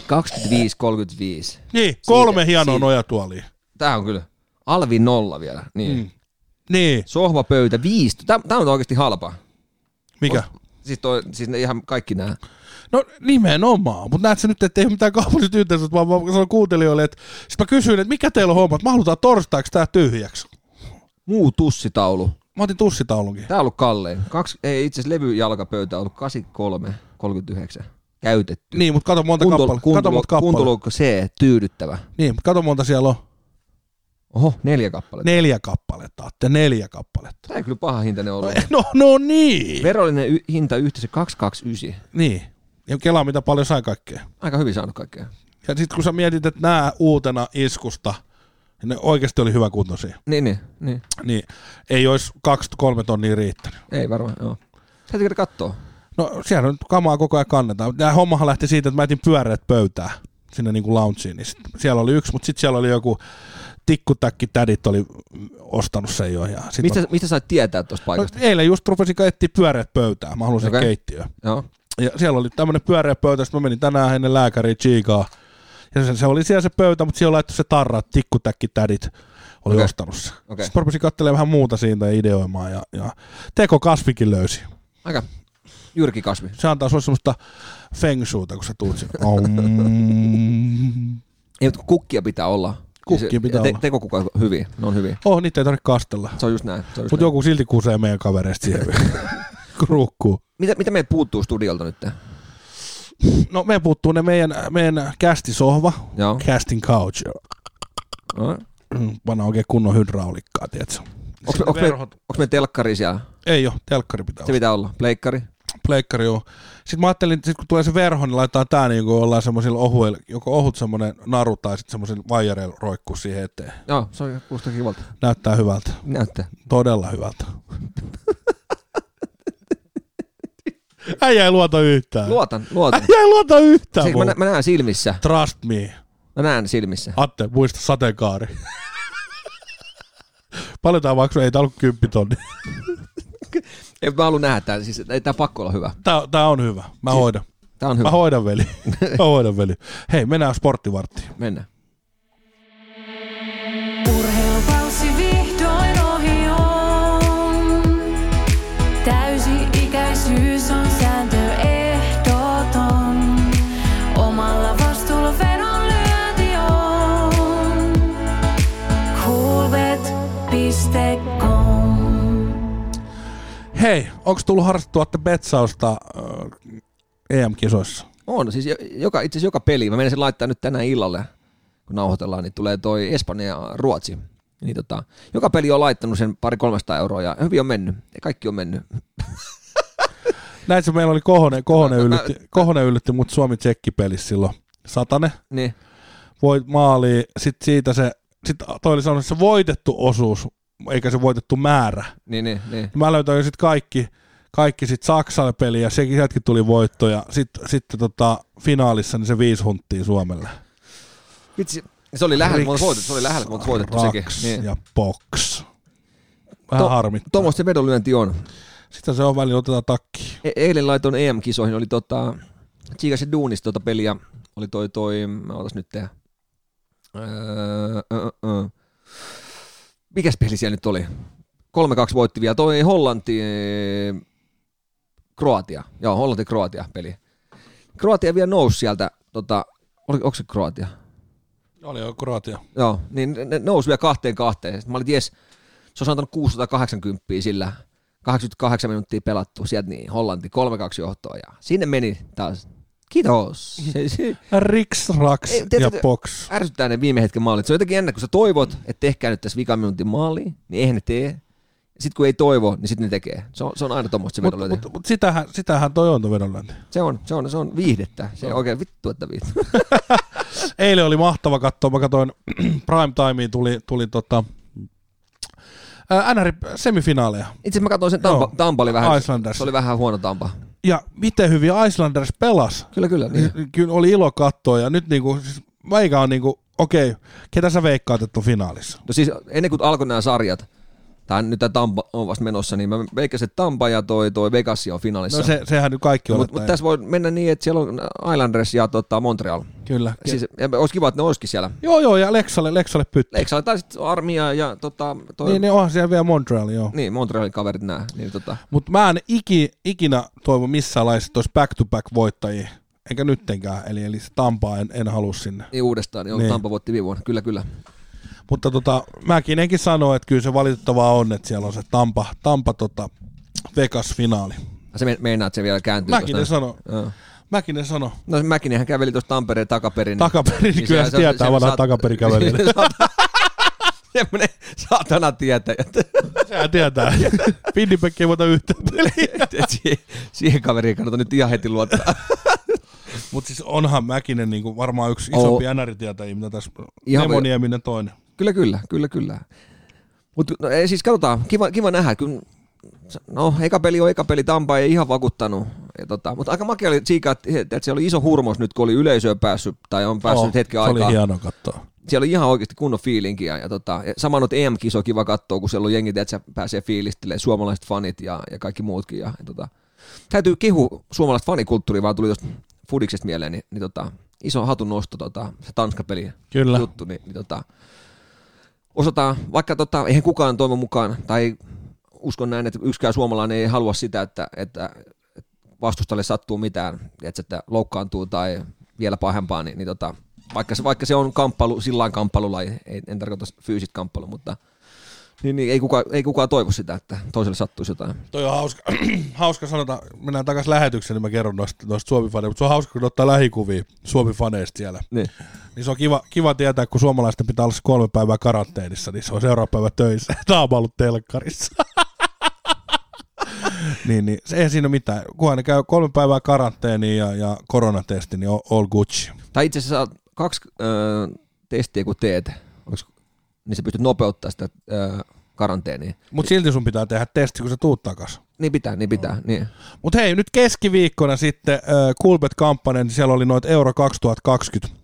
25.35. Niin, 3 hienoa nojatuolia. Tää on kyllä. Alvi 0 vielä. Niin. Niin. Sohvapöytä 5. Tää on oikeasti halpa. Mikä? Siis ne ihan kaikki nää. No nimenomaan, mutta näet sä nyt, että ei ole mitään kaupallista yhteisöstä, vaan mä sanon kuuntelijoille, että siis mä kysyin, että mikä teillä on homma, että mä halutaan torstaiksi tää tyhjäksi. Muu tussitaulu. Mä otin tussitaulunkin. Tää on ollut kallein. Itse asiassa levyjalkapöytä on ollut 83,39. Käytetty. Niin, mutta kato monta kappaletta. Kuuntuluukko C, tyydyttävä. Niin, mutta kato monta siellä on. Oho, 4 kappaletta. 4 kappaletta, Atte, 4 kappaletta. Tämä ei kyllä paha hintainen ollut. No niin. Verollinen hinta yhteensä 229. Niin. Ja kelaa mitä paljon sai kaikkea. Aika hyvin saanut kaikkea. Ja sit kun sä mietit, että nää uutena iskusta, ne oikeasti oli hyvä kuntoisia. Niin. Niin, ei olisi 2-3 tonnia riittänyt. Ei varmaan, joo. Sä et kattoo. No siellä nyt kamaa koko ajan kannetaan. Tämä hommahan lähti siitä, että mä etin pyöreät pöytää sinne niin kuin loungeen. Niin siellä oli yksi, mutta sitten siellä oli joku tikkutäkkitädit oli ostanut sen jo. Ja mistä sait tietää tuosta paikasta? No, eilen just rupesin etsiä pyöreät pöytää. Mä halusin keittiöön. Joo. Ja siellä oli tämmöinen pyöreä pöytä, sitten mä menin tänään ennen lääkäriin chiikaa. Ja se oli siellä se pöytä, mutta siellä on laittu se tarra, tikkutäkkitädit oli ostanut se. Okay. Sitten mä rupesin katselemaan vähän muuta siitä ja ideoimaan. Ja tekokasvikin löysi. Aika jyrki kasvi. Se antaa sulle semmoista feng shuita, kun sä tuut sinne. Ei, mutta kukkia pitää olla. Kukkia pitää olla. Tekokukka on hyviä, ne on hyviä. Niitä ei tarvitse kastella. Se on just näin. Mutta joku silti kusee meidän kavereista siihen ruukkuu. Mitä meiltä puuttuu studiolta nyt? No meidän puuttuu ne meidän kästisohva, casting couch. Panna oikein kunnon hydraulikkaa, tietsä. Onko me telkkari siellä? Ei oo, telkkari pitää olla. Se pitää olla, pleikkari joo. Sitten mä ajattelin, että kun tulee se verho, niin laitetaan tää niin kuin ollaan semmoisilla ohuilla, joko ohut semmoinen naru tai sitten semmoisilla vaijareilla roikkuu siihen eteen. Joo, se on kuulostaa kivalta. Näyttää hyvältä. Näyttää. Todella hyvältä. Äijä ei luota yhtään. Luotan. Äijä ei luota yhtään. Mä näen silmissä. Trust me. Mä näen silmissä. Atte, muista sateenkaari. Paljon tää maksoi? Ei tää ollut 10 000. Ei, mä haluan nähdä tää. Siis ei tää pakko olla hyvä. Tää on hyvä. Mä hoidan. Tää on hyvä. Mä hoidan, veli. Hei, mennään sporttivarttiin. Mennään. Urheilukausi vihdoin ohi on. Täysi-ikäisyys on sääntö ehdoton. Omalla vastuulla vedonlyönti on. Coolbet.com. Hei, onko tullut harrastettua betsausta EM-kisoissa? On, siis itse asiassa joka peli. Mä menisin laittaa nyt tänään illalle, kun nauhoitellaan, niin tulee toi Espanja ja Ruotsi. Niin joka peli on laittanut sen 200-300 euroa ja hyvin on mennyt. Ja kaikki on mennyt. Näitkö, meillä oli Kohonen yllytti mut Suomi-Tsekki-pelissä silloin 100. Niin. Voit maaliin, sit siitä toi oli sanonut, se voitettu osuus, eikä se voitettu määrä. Niin. Mä löytäin sit kaikki sit Saksalle peliä, ja sieltäkin tuli voitto, ja sitten finaalissa niin se 5 hunttia Suomelle. Vitsi, se oli lähellä, mutta voitettu sekin. Niin. Ja box. Vähän harmittaa. Tuommoista se vedonlyönti on. Sitten se on välillä, otetaan takkiin. Eilen laitoin EM-kisoihin, oli Tsiikas ja Duunis peliä, oli toi mä otas nyt tehdä. Mikäs peli siellä nyt oli? 3-2 voitti vielä. Toi Hollanti-Kroatia. Joo, Hollanti-Kroatia peli. Kroatia vielä nousi sieltä, onko se Kroatia? Oli jo Kroatia. Joo, niin ne nousi vielä 2-2. Mä olin, että jes, se on antanut 680 sillä 88 minuuttia pelattu. Sieltä niin, Hollanti 3-2 johtoa ja sinne meni taas. Kiitos. Riks, raks ja box. Ärsyttää ne viime hetken maalit. Se on jotenkin jännä, kun sä toivot, että tehkää nyt tässä vikan minuutin maaliin, niin eihän ne tee. Sitten kun ei toivo, niin sitten ne tekee. Se on aina tommoista se vedonlyönti. Mutta sitähän toi on vedonlyönti. Se on viihdettä. Se on oikein vittu, että viihdyttä. Eilen oli mahtava katsoa. Mä katsoin prime timeen tuli NR-semifinaaleja. Itse mä katsoin sen Tampa oli vähän. Islanders. Se oli vähän huono Tampa. Ja miten hyvin Islanders pelas. Kyllä. Niin. Kyllä oli ilo katsoa ja nyt niinku, siis meikä on niinku, okei, ketä sä veikkaat, että on finaalissa? No siis ennen kuin alkoi nämä sarjat, nyt tämä Tampa on vasta menossa, niin mä veikkasin, että Tampa ja toi Vegas on finaalissa. No sehän nyt kaikki on. Mutta tässä voi mennä niin, että siellä on Islanders ja Montreal. Kyllä. Siis olisi kiva, että ne olisikin siellä. Joo, ja Leksalle pytty. Leksalle tai sitten Armia ja Niin onhan siellä vielä Montreal, joo. Niin, Montrealin kaverit nää. Niin, Mutta mä en ikinä toivo missään laissa, että olisi back-to-back voittajia. Eikä nyttenkään, eli Tampaa en halua sinne. Niin uudestaan, niin. Tampa voitti viime vuonna, kyllä. Mutta mäkin enkin sanoo, että kyllä se valitettavaa on, että siellä on se Tampa Vegas-finaali. Se meinaa, että se vielä kääntyy. Mäkinen sano. No Mäkinenhän käveli tuossa Tampereen takaperin. Niin kyllä se tietää vanha takaperikävelijä. Semmoinen saatana tietäjä. Sehän tietää. Winnipeg ei voita yhtään peliä. Siihen kaveriin kannattaa nyt ihan heti luottaa. Mutta siis onhan Mäkinen niinku varmaan yksi isompi NR-tietäjiä, mitä tässä Nemonieminen toinen. Kyllä. Mutta siis katsotaan, kiva nähdä. No, eka peli Tampa ei ihan vakuuttanut. Mutta aika makea oli Tsiika, että se oli iso hurmos nyt, kun oli yleisöä päässyt, tai on päässyt hetken aikaa. Se oli hieno katsoa. Siellä oli ihan oikeasti kunnon fiilinkiä. Ja sama noita EM-kisoja kiva katsoa, kun siellä on jengi, että pääsee fiilistelemään, suomalaiset fanit ja kaikki muutkin. Täytyy kehu suomalaista fanikulttuuria, vaan tuli tuosta Fudiksesta mieleen, niin iso hatun nosto, se Tanska-peli juttu, niin osataan, vaikka eihän kukaan toivon mukaan, tai uskon näin, että yksikään suomalainen ei halua sitä, että vastustajalle sattuu mitään, että loukkaantuu tai vielä pahempaa, niin vaikka se on kamppailu, sillain kamppailulaji, en tarkoita fyysistä kamppailua, mutta niin ei kukaan toivo sitä, että toiselle sattuisi jotain. Toi on hauska sanota, mennään takaisin lähetykseen, niin mä kerron noista Suomi-faneista, mutta se on hauska, kun ottaa lähikuvia Suomi-faneista siellä. Niin se on kiva tietää, kun suomalaisten pitää olla 3 päivää karanteenissa, niin se on seuraava päivä töissä. Tämä on ollut telkkarissa. niin se ei siinä mitään. Kunhan ne käy 3 päivää karanteeniin ja koronatesti, niin all Gucci. Tai itse asiassa 2 testiä kun teet, niin sä pystyt nopeuttaa sitä karanteenia. Mutta silti sun pitää tehdä testi, kun sä tuut takas. Niin pitää. Niin. Mutta hei, nyt keskiviikkona sitten Coolbet-kampanja, niin siellä oli noita Euro 2020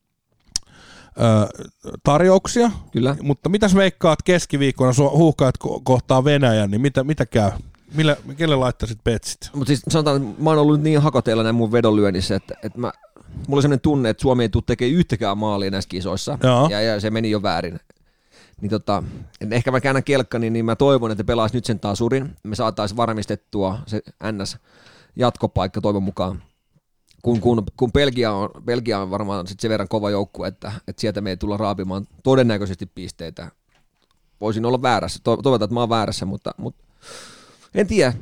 tarjouksia. Kyllä. Mutta mitäs veikkaat keskiviikkona, Huuhkajat kohtaa Venäjän, niin mitä käy? Kelle laittaisit petsit? Mutta siis sanotaan, että mä oon ollut niin hakoteilla näin mun vedonlyönnissä, että mulla oli sellainen tunne, että Suomi ei tule tekemään yhtäkään maalia näissä kisoissa, ja se meni jo väärin. Niin ehkä mä käännän kelkkani, niin mä toivon, että pelaisi nyt sen tasurin. Me saataisiin varmistettua se NS-jatkopaikka toivon mukaan. Kun Belgia on varmaan sit sen verran kova joukkue, että sieltä me ei tulla raapimaan todennäköisesti pisteitä. Voisin olla väärässä, toivotaan, että mä oon väärässä, mutta en tiedä.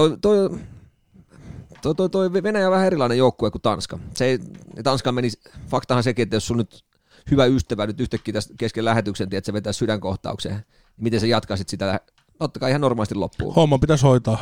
Toi Venäjä on vähän erilainen joukkue kuin Tanska. Tanskaan meni, faktahan sekin, että jos sun nyt hyvä ystävä nyt yhtäkkiä tästä kesken lähetyksen, että se vetää sydänkohtaukseen, niin miten sä jatkaisit sitä, totta kai ihan normaalisti loppuun. Homma pitäisi hoitaa.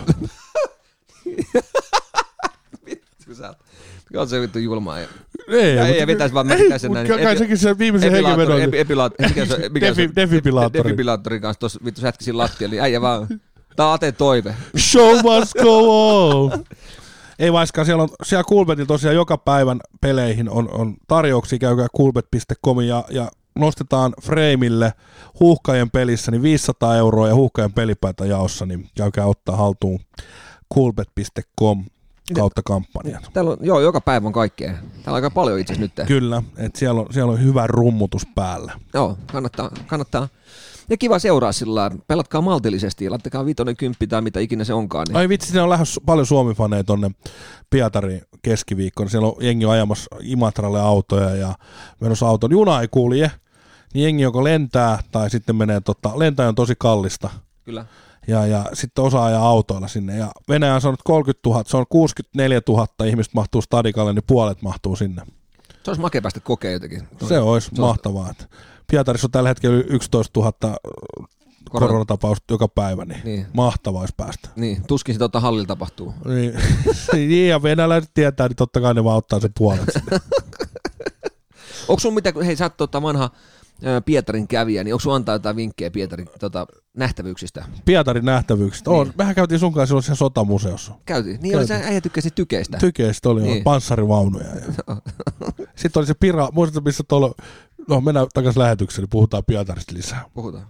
Vittu sä oot se vittu julmaa. Ei vetäisi vaan mäkittäisi näin. Kai sekin se viimeisen hengenvedon. Defibrillaattorin kanssa tuossa vittu sätkisin lattialla, niin äijä vaan. Tää on Aten toive. Show must go on. Ei vaiskaan, siellä Coolbetilla tosiaan joka päivän peleihin on tarjouksia, käykää coolbet.com ja nostetaan Frameille Huuhkajien pelissä niin 500 € ja Huuhkajien pelipaita jaossa, niin käykää ottaa haltuun coolbet.com kautta kampanjat. Täällä on, joka päivä on kaikkea. Täällä on aika paljon itse asiassa nyt. Kyllä, että siellä on hyvä rummutus päällä. Joo, kannattaa. Ja kiva seuraa sillä, pelatkaa maltillisesti ja laittakaa 5, 10 tai mitä ikinä se onkaan. Niin. Ai vitsi, siellä on lähes paljon Suomi-faneja tonne Pietariin keskiviikkona. Siellä on jengi ajamassa Imatralle autoja ja menossa auton. Juna ei kulje, niin jengi joko lentää tai sitten menee, lentäjä on tosi kallista. Kyllä. Ja sitten osaa ajaa autoilla sinne. Ja Venäjä on saanut 30 000, se on 64 000 ihmistä mahtuu stadikalle, niin puolet mahtuu sinne. Se olisi makea päästä kokea jotenkin. Se olisi mahtavaa. Pietarissa on tällä hetkellä 11 000 koronatapausta joka päivä, niin mahtavaa olisi päästä. Niin, tuskin sitä hallilla tapahtuu. Niin, ja venäläiset tietää, niin totta kai ne vaan ottaa sen puolet sinne. Onko sun mitä, hei sä oot vanha Pietarin kävijä, niin onko sun antaa jotain vinkkejä Pietarin nähtävyyksistä? Pietarin nähtävyyksistä? Niin. Mehän käytiin sun kanssa silloin siellä sotamuseossa. Käytiin. Niin, sä äijä tykkäsit tykeistä. Tykeistä oli, niin. Panssarivaunuja. Sitten oli se muistatko missä tuolla, mennään takaisin lähetykseen, niin puhutaan Pietarista lisää. Puhutaan.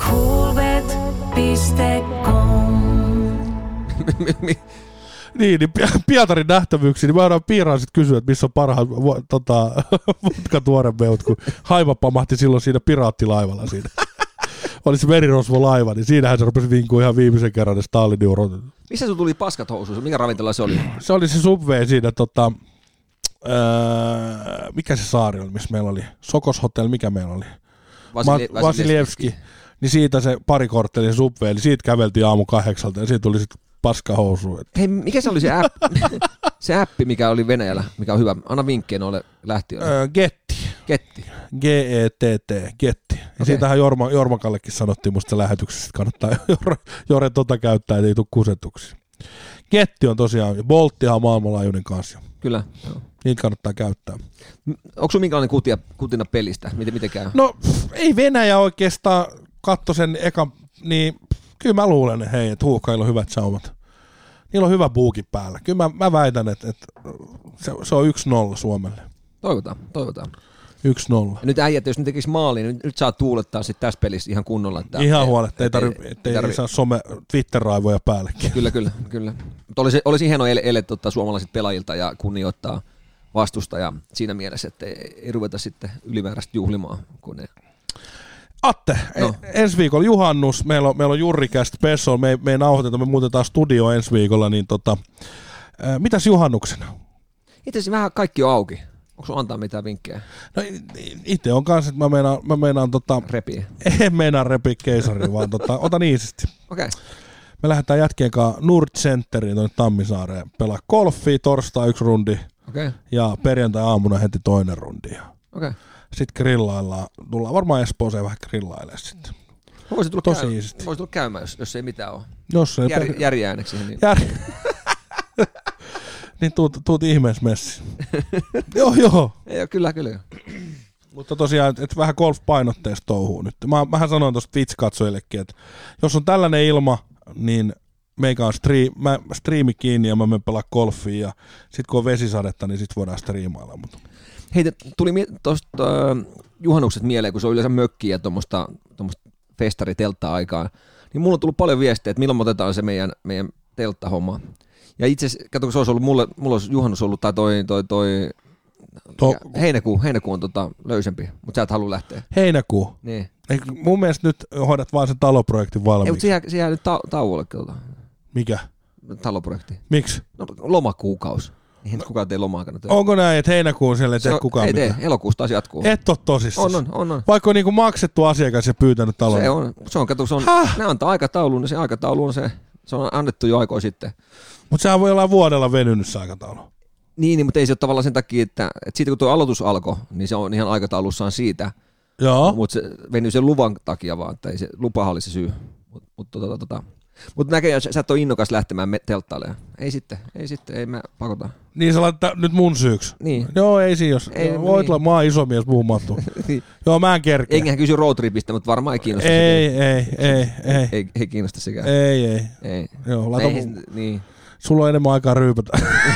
Coolbet.com Niin Pietarin nähtävyyksiä, niin mä aina piiraan sitten kysyä, että missä on parhaat vodka-tuoremeut, kun Haima pamahti silloin siinä piraattilaivalla siinä. Oli se merirosvolaiva, niin siinähän se rupesi vinkuun ihan viimeisen kerran ne Stalinin urot. Missä sun tuli paskat housuissa? Mikä ravintola se oli? Se oli se Subway siinä, mikä se saari oli, missä meillä oli? Sokos Hotel, mikä meillä oli? Vasilievski. Niin siitä se pari korttelin Subway, eli siitä käveltiin aamu 8 ja siitä tuli sitten paskahousu. Hei, mikä se oli se se appi, mikä oli Venäjällä, mikä on hyvä? Anna vinkkejä noille lähtiöille. Getti. G-E-T-T, Getti. Ja okay. Siitähän Jormakallekin sanottiin musta lähetyksessä, että kannattaa Jore käyttää, ei tule kusetuksi. Getti on tosiaan, Bolttihan on maailmanlaajuinen kanssa. Kyllä. Joo. Niitä kannattaa käyttää. Onko sun minkälainen kutina pelistä? Miten käy? No ei Venäjä oikeastaan katso sen eka, niin kyllä mä luulen, että Huuhkajilla on hyvät saumat. Niillä on hyvä buuki päällä. Kyllä mä väitän, että se on 1-0 Suomelle. Toivotaan. 1-0. Ja nyt äijät, jos ne tekisi maaliin, niin nyt saa tuulettaa sitten tässä pelissä ihan kunnolla. Että ihan huoletta, ei saa Twitter-raivoja päällekin. Kyllä. Mutta olisi hieno ele suomalaiset pelaajilta ja kunnioittaa vastusta ja siinä mielessä, että ei ruveta sitten ylimääräistä juhlimaan. Kun ne... Atte, ensi viikolla juhannus, meillä on Jurrikästä special, me ei nauhoiteta, me muutetaan studio ensi viikolla, niin mitäs juhannuksena? Itse asiassa vähän kaikki on auki. Onko sun antaa mitään vinkkejä? No itse on kanssa, että mä meinaan repiä. En meinaa repiä keisaria, vaan otan iisisti. Okei. Me lähdetään jätkien kanssa Nordcenteriin tuonne Tammisaareen pelaa golfia, torstai 1 rundi ja perjantai-aamuna heti toinen rundi. Sitten grillaillaan, tullaan varmaan Espooseen vähän grillailemaan sitten. Voisi tulla käymään, jos ei mitään ole. Jos ei Järjääneksi. Niin. Niin tuut ihmeessä messiin. Joo. Kyllä. Mutta tosiaan, että vähän golf-painotteista touhuu nyt. Mähän sanoin tuosta Twitch-katsojillekin, että jos on tällainen ilma, niin meikä on striimi kiinni ja mä menen pelaa golfia ja sit kun on vesisadetta, niin sit voidaan striimailla. Hei, tuli tuosta juhannukset mieleen, kun se on yleensä mökkiä ja tuommoista festariteltta-aikaa, niin mulla on tullut paljon viestejä, että milloin me otetaan se meidän telttahomma. Ja itse asiassa, kato, kun se olisi ollut mulla olisi juhannus ollut, tai heinäkuu on löysempi, mutta sä et halua lähteä. Heinäkuu? Niin. Mun mielestä nyt hoidat vaan sen taloprojektin valmiiksi. Ei, mutta se jää nyt tauolle. Mikä? Taloprojekti. Miksi? No, lomakuukausi. Eihän kukaan tee lomaa kannata. Onko näin, että heinäkuun siellä ei tee kukaan mitään? Ei tee, elokuussa taas jatkuu. Et ole tosissaan. On. Vaikka on niinku maksettu asiakas ja pyytänyt talon. Ne antaa aikataulun, ja se aikataulu on se on annettu jo aikoja sitten. Mutta sehän voi olla vuodella venynyt se aikataulu. Niin, mutta ei se ole tavallaan sen takia, että siitä kun tuo aloitus alkoi, niin se on ihan aikataulussaan siitä. Joo. Mutta se venyy sen luvan takia vaan, että ei se lupahan oli se syy. Mutta näköjään sä et ole innokas lähtemään telttailemaan. Ei sitten, ei mä pakota. Niin sä laittaa nyt mun syyksi. Niin. Joo, ei siinä jos. Voit olla, mä oon iso mies puhumattu. Niin. Joo, mä en kerkeä. Enköhän kysy roadtripistä, mutta varmaan ei kiinnosta. Ei kiinnosta sekään. Ei. Joo, laita niin. Sulla on enemmän aikaa ryypätä.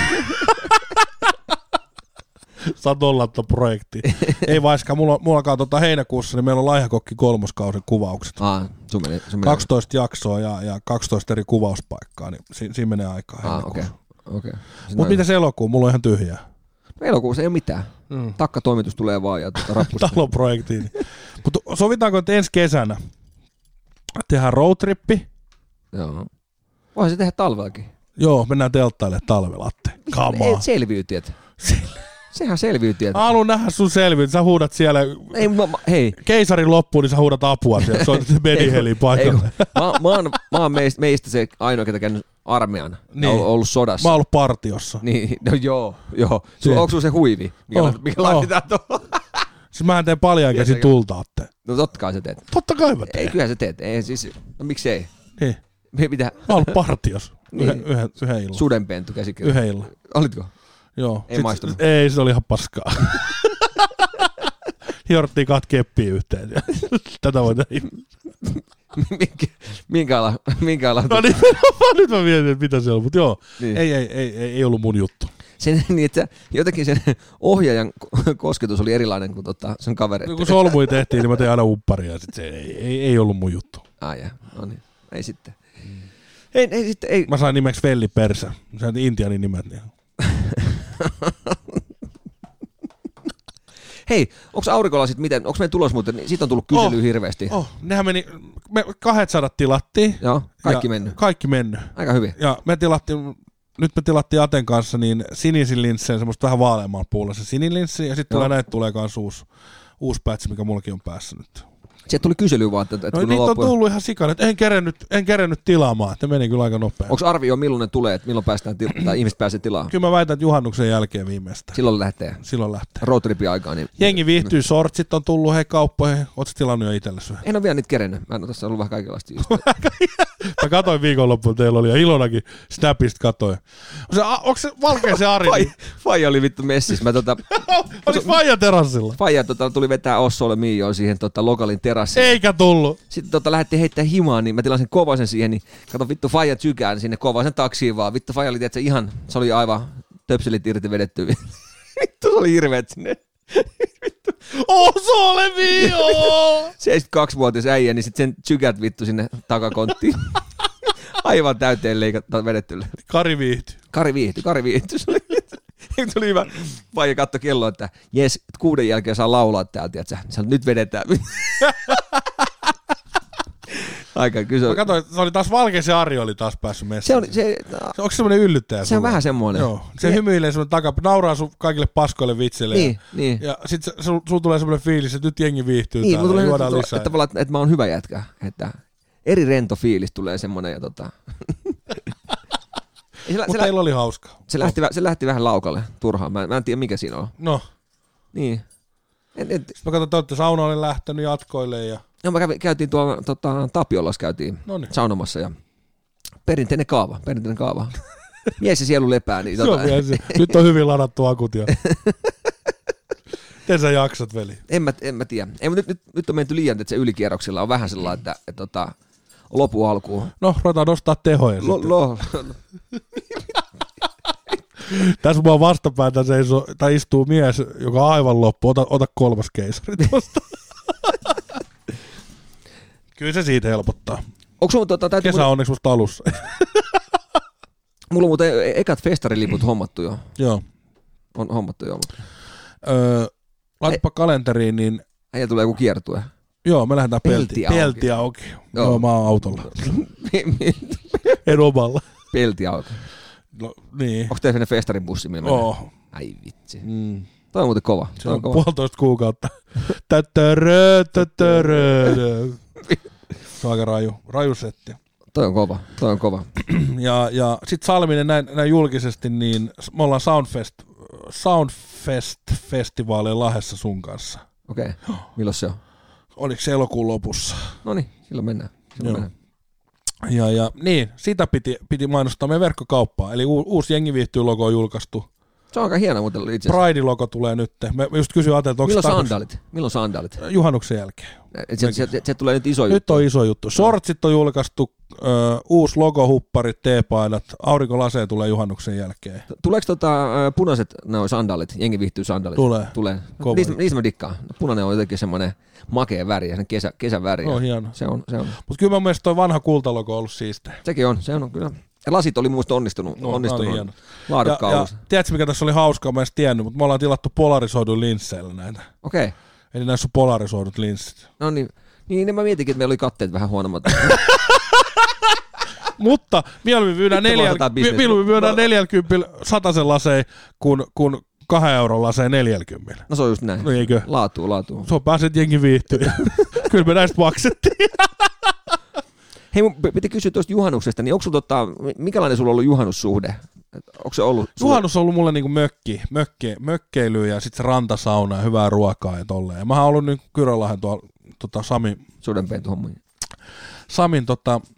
Saat olla tuon projektiin. Ei vaiskaan, mulla alkaa heinäkuussa, niin meillä on Laihakokki 3. kauden kuvaukset. Sun menee. 12 jaksoa ja 12 eri kuvauspaikkaa, niin siinä menee aikaa. Okei. Mutta mitäs elokuu? Mulla on ihan tyhjää. No, elokuussa ei ole mitään. Takkatoimitus tulee vaan ja rappusta. Taloprojektiin. Mutta sovitaanko, että ensi kesänä tehdään roadtrippi? Joo. Voihan se tehdä talvellakin. Joo, mennään telttaille talvella, Atte. Come on. Selviytyjät. Sehän selviytyjät. Mä haluan nähdä sun selviytyt. Sä huudat siellä. Hei. Keisarin loppuun, niin sä huudat apua siellä. Soitat Medihelin paikalle. Mä oon meistä se ainoa, ketä käynyt armeijan. Niin. On ollut sodassa. Mä oon ollut partiossa. Niin, no joo. Onko sulla se huivi? Mikä laitetaan tuohon? Siis mähän teen paljaankäsin tulta, Atte. No totta kai sä teet. Totta kai mä teen. Ei, kyllähän sä teet. Ei, siis, no miksi ei? Niin. Mitä? Mä oon ollut partiossa. Yhden illan. Sudenpentu käsikirja. Yhden illan. Olitko? Joo. Ei maistunut. Ei, se oli ihan paskaa. Hiorttiin 2 keppiä yhteen. Tätä voi tehdä. Minkä ala? No niin, nyt mä mietin, että mitä se on. Mutta joo, niin. ei ollut mun juttu. Niin, että jotenkin sen ohjaajan kosketus oli erilainen kuin sen kavereiden. Kun solmui tehtiin, niin mä tein aina upparia. Ja sit se ei ollut mun juttu. No niin, ei sitten. Ei sitten. Ei. Mä sain nimeksi Velli Persä. Sä oot Intianin nimet. Niin. Hei, onko aurinkolasit miten? Onko meidän tulos muuten? Siitä on tullut kyselyä hirveästi. Nehän meni, me 200 tilattiin. Joo, kaikki mennyt. Aika hyvin. Ja nyt me tilattiin Aten kanssa niin sinisin linsseen, semmoista vähän vaaleammalla puolella se sinilinssi, ja sitten näitä tulee kans uusi patch, mikä mullakin on päässä nyt. Sieltä tuli kyselyä vaan, että no niitä on tullut ihan sikana, että en kerennyt tilaamaan, että meni kyllä aika nopea. Onko arvio, milloin ne tulee, että milloin tai ihmiset pääsee tilaamaan? Kyllä mä väitän, että juhannuksen jälkeen viimeistään. Silloin lähtee. Roadtripin aikaan. Niin... Jengi viihtyy, sortsit on tullut kauppoihin. Ootko tilannut jo itsellesi? En ole vielä niitä kerennyt. Mä en ole tässä ollut vähän kaikenlaista. Mä katoin viikonloppuun, teillä oli, ja Ilonakin Snapista katoi. Onko se valkea se Ari? Faija oli vittu messissä. Olis Faija terassilla? Faija tuli vetää Ossolle Miioon siihen lokalin terassille. Eikä tullut. Sitten lähdettiin heittää himaan, niin mä tilasin Kovasen siihen, niin kato vittu Faija tsykään sinne Kovasen taksiin vaan. Vittu Faija oli tietysti ihan, se oli aivan töpselit irti vedetty. Vittu se oli hirveet sinne. Ossolle Mio! 72-vuotias äijä, niin sitten sen tsykät vittu sinne takakonttiin. Aivan täyteen vedetty. Kari viihtyi. Kari viihtyi. Se oli hyvä. Faija katsoi kelloa, että jes, 6 jälkeen saa laulaa täältä, että nyt vedetään. Aika kyse. Mä katsoin, se oli taas valkea, se Ari oli taas päässyt messään. Onko se semmoinen yllyttäjä? Se on vähän semmoinen. Joo. Se hymyilee semmoinen nauraa sun kaikille paskoille vitseille. Niin. Ja sit sulla tulee semmoinen fiilis, että nyt jengi viihtyy niin, täällä, juodaan lisää. Että mä oon hyvä jätkä. Että eri rento fiilis tulee semmoinen. Ja Mutta teillä oli hauskaa. Se lähti vähän laukalle turhaan. Mä en tiedä, mikä siinä on. No. Niin. Mä katsoin, että olette saunalle lähtenyt jatkoille ja... No mä käytiin tuolla Tapiolassa saunomassa ja perinteinen kaava. Mies ja sielu lepää. Niin Nyt on hyvin ladattu akut ja... Miten sä jaksat, veli? En mä tiedä. Nyt on menty liian, että se ylikierroksilla on vähän sellainen, että lopu alkuun. No, ruvetaan nostaa tehoja sitten. Tässä mua vastapäätä istuu mies, joka on aivan loppu. Ota 3. keisari tuosta. Kyllä se siitä helpottaa. Kesä onneksi musta alussa. Mulla on muuten ekat festariliput hommattu jo. Joo. On hommattu jo. Laitapa kalenteriin, niin... Äijä tulee joku kiertue. Joo, me lähdetään pelti auki. Joo, mä oon autolla. En omalla. Pelti auki. No, niin. Onko teillä sellainen festaribussi? Ai vitsi. Toi on muuten kova. Se on 1,5 kuukautta. Se on aika raju setti. Toi on kova. Ja sit Salminen näin julkisesti, niin me ollaan Soundfest-festivaalien Lahdessa sun kanssa. Okei. Milloin se on? Oliko se elokuun lopussa? Noniin, silloin mennään. Ja niin, sitä piti mainostaa meidän verkkokauppaa. Eli uusi Jengi viihtyy -logo on julkaistu. Se on aika hieno muuten itse asiassa. Pride-logo tulee nyt. Mä just kysyin Ate, että onko Milloin sandaalit? Juhannuksen jälkeen. Se tulee nyt iso juttu. Nyt on iso juttu. Shortsit on julkaistu, uusi logo, hupparit, teepaidat, aurinkolasee tulee juhannuksen jälkeen. Tuleeko punaiset sandaalit, Jengi viihtyy sandaalit? Tulee. Niistä mä dikkaan. Punainen on jotenkin semmoinen makea väri ja sen kesän väri. No, hieno. Se on. Mutta kyllä mun mielestä toi vanha kultalogo on ollut siisteä. Se on kyllä. Ja lasit oli muista onnistunut laadukkaan. Tiedätkö mikä tässä oli hauskaa, mä en edes tiennyt, mutta me ollaan tilattu polarisoidun linsseillä näitä. Okei. Eli näissä on polarisoidut linssit. No niin mä mietinkin, että meillä oli katteet vähän huonommat. Mutta mieluummin myydään 40 satasen laseen kuin 2 euron laseen 40. No se on just näin. No eikö? Laatu. Se on pääset Jengi viihtyy. Kyllä me näistä maksettiin. Hei, mun piti kysyä tuosta juhannuksesta, niin onko sulla minkälainen sulla on ollut juhannussuhde? Onko se ollut? Juhannus on ollut mulle niinku mökkeilyä ja sitten se rantasauna ja hyvää ruokaa ja tolleen. Ja mä oon ollut nyt Kyrölahden tuolla Samin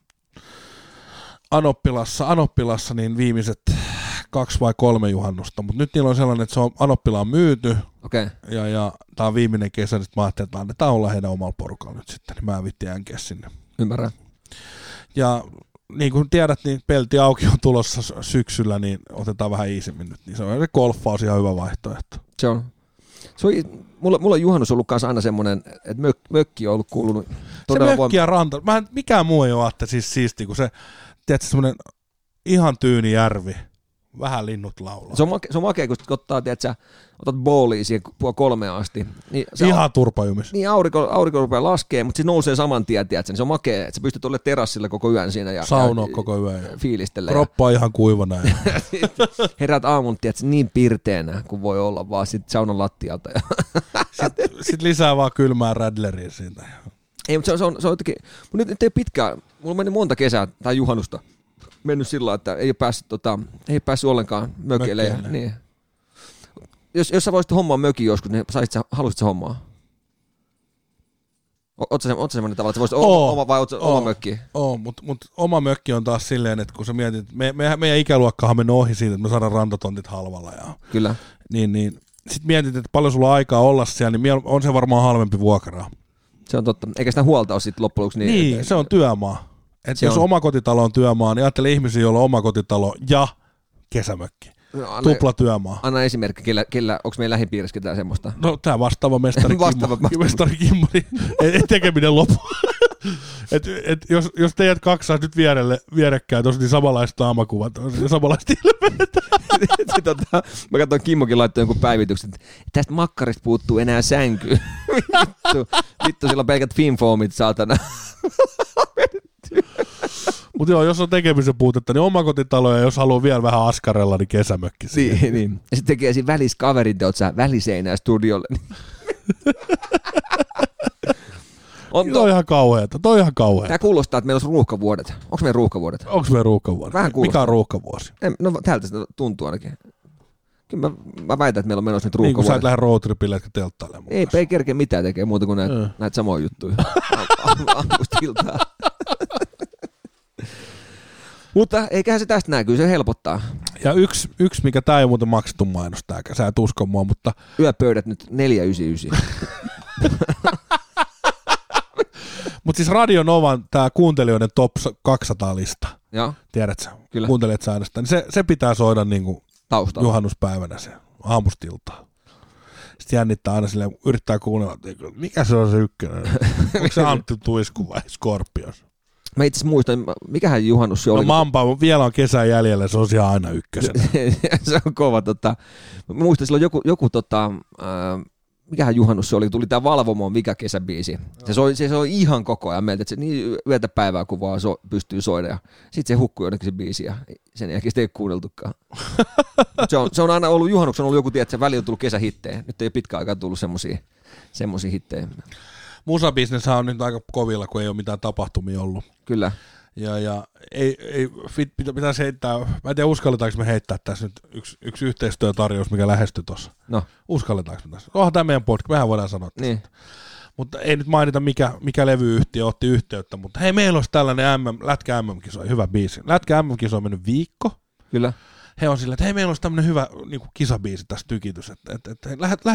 Anoppilassa niin viimeiset 2 vai 3 juhannusta, mutta nyt niillä on sellainen, että se on Anoppila on myyty. Okay. Ja tää on viimeinen kesä, niin mä ajattelin, että annetaan olla heidän omalla porukalla nyt sitten, niin mä vittiin änkeä sinne. Ymmärrän. Ja niin kuin tiedät, niin pelti auki on tulossa syksyllä, niin otetaan vähän iisimmin nyt. Niin se on golfaus ihan hyvä vaihtoehto. Se on. Mulla on juhannus ollut kanssa aina semmoinen, että mökki on ollut kuulunut todella se mökki ja ranta. Mikään muu ei ole ajatte siis siistiä, kun se, tiedätkö, semmoinen ihan tyyni järvi. Vähän linnut laulaa. Se on makea, kun ottaa, tiedätkö, otat bowlia siihen 3 asti. Niin ihan turpajumis. Niin aurinko rupeaa laskee, mutta se nousee saman tien, tiedätkö, niin se on makea, että sä pystyt olemaan terassilla koko yön siinä. Ja saunoa koko yön. Fiilistellä. Kroppa on ihan kuivana. Herät aamun, tiedätkö, niin pirteänä kuin voi olla, vaan sit saunan lattialta. Sitten lisää vaan kylmää Radleria siitä. Ei, mutta se on jotenkin, mutta nyt ei pitkään, mulla meni monta kesää tai juhannusta mennyt sillä, että ei ole päässyt ollenkaan mökeille. Niin. Jos sä voisit hommaa mökin joskus, niin haluaisit sä hommaa? Ootko semmoinen tavalla, että sä voisit oma mökki? Mutta oma mökki on taas silleen, että kun sä mietit, meidän ikäluokkahan mennyt ohi siitä, että me saadaan rantatontit halvalla. Kyllä. Niin sit mietit, että paljon sulla on aikaa olla siellä, niin on se varmaan halvempi vuokraa. Se on totta. Eikä sitä huolta ole sitten loppujen lopuksi. Niin, se on työmaa. Et jos omakotitalo on työmaa, niin ajattele ihmisiä, joilla on omakotitalo ja kesämökki. Tupla työmaa. Anna esimerkki, onko meidän lähipiirissä ketään semmoista? No tää vastaava mestari Kimmari, ei tekeminen lopu. Jos teidät kaksi saisi nyt vierekkäin, tuossa niin samanlaiset naamakuvat, samanlaista ilmeitä. Mä katsoin, Kimmokin laittoi jonkun päivityksen, että tästä makkarista puuttuu enää sänky. Vittu, sillä on pelkät finfoamit, saatana. Mutta joo, jos on tekemisen puutetta, niin omakotitalo, ja jos haluaa vielä vähän askarella, niin kesämökki. Niin. Ja sitten tekee siinä välissä kaverin teot väliseinää studiolle. Toi on ihan kauheeta. Tää kuulostaa, että meillä olisi ruuhkavuodet. Onko meillä ruuhkavuodet? Vähän kuulostaa. Mikä on ruuhkavuosi? No tältä se tuntuu ainakin. Kyllä mä väitän, että meillä on menossa nyt ruuhkavuodet. Niin kuin sä et lähde roadtripille, etkä telttailemaan. Ei kerkeä mitään tekee muuta kuin näitä samoja juttuja. Aamusta iltaa. Mutta eiköhän se tästä näy, kyllä se helpottaa. Ja yksi mikä tää ei muuten maksettu mainos tääkään, sä et usko mua, mutta... Yöpöydät nyt 499. Mutta siis Radio Novan tää kuuntelijoiden top 200-lista, Joo. Tiedät sä, Kyllä. kuuntelet sä ainoastaan, niin se pitää soida niinku juhannuspäivänä se aamustiltaan. Sitten jännittää aina silleen, yrittää kuunnella, että mikä se on se ykkönen? Onko se Antti Tuisku vai Scorpions? Mä itse asiassa muistan, mikähän juhannus se oli. No Mampa, vielä on kesän jäljellä, se on siellä aina ykkösenä. Se on kova. Mä muistan silloin joku mikähän juhannus se oli, tuli tää Valvomoon Vika kesäbiisi. Se soi ihan koko ajan meiltä, että se niin yötä päivää kun vaan pystyy soida. Ja sit se hukkui jonnekin se biisi ja sen jälkeen sitä ei kuunneltukaan. se on aina ollut, juhannuksen on ollut joku, että se väli on tullut kesähittejä. Nyt ei ole pitkään aikaa tullut semmosia hittejä. Musabisneshän on nyt aika kovilla, kun ei ole mitään tapahtumia ollut. Kyllä. Ja pitäisi heittää, mä en tiedä uskalletaanko me heittää tässä nyt yksi yhteistyötarjous, mikä lähestyi tuossa. No. Uskalletaanko me tässä? Onhan tämä meidän podcast, mehän voidaan sanoa tästä. Niin. Mutta ei nyt mainita mikä levyyhtiö otti yhteyttä, mutta hei, meillä olisi tällainen Lätkä MM-kisoja, hyvä biisi. Lätkä MM-kisoja on mennyt viikko. Kyllä. He on silleen, että hei, meillä olisi tämmöinen hyvä niin kuin kisabiisi tässä tykitys, että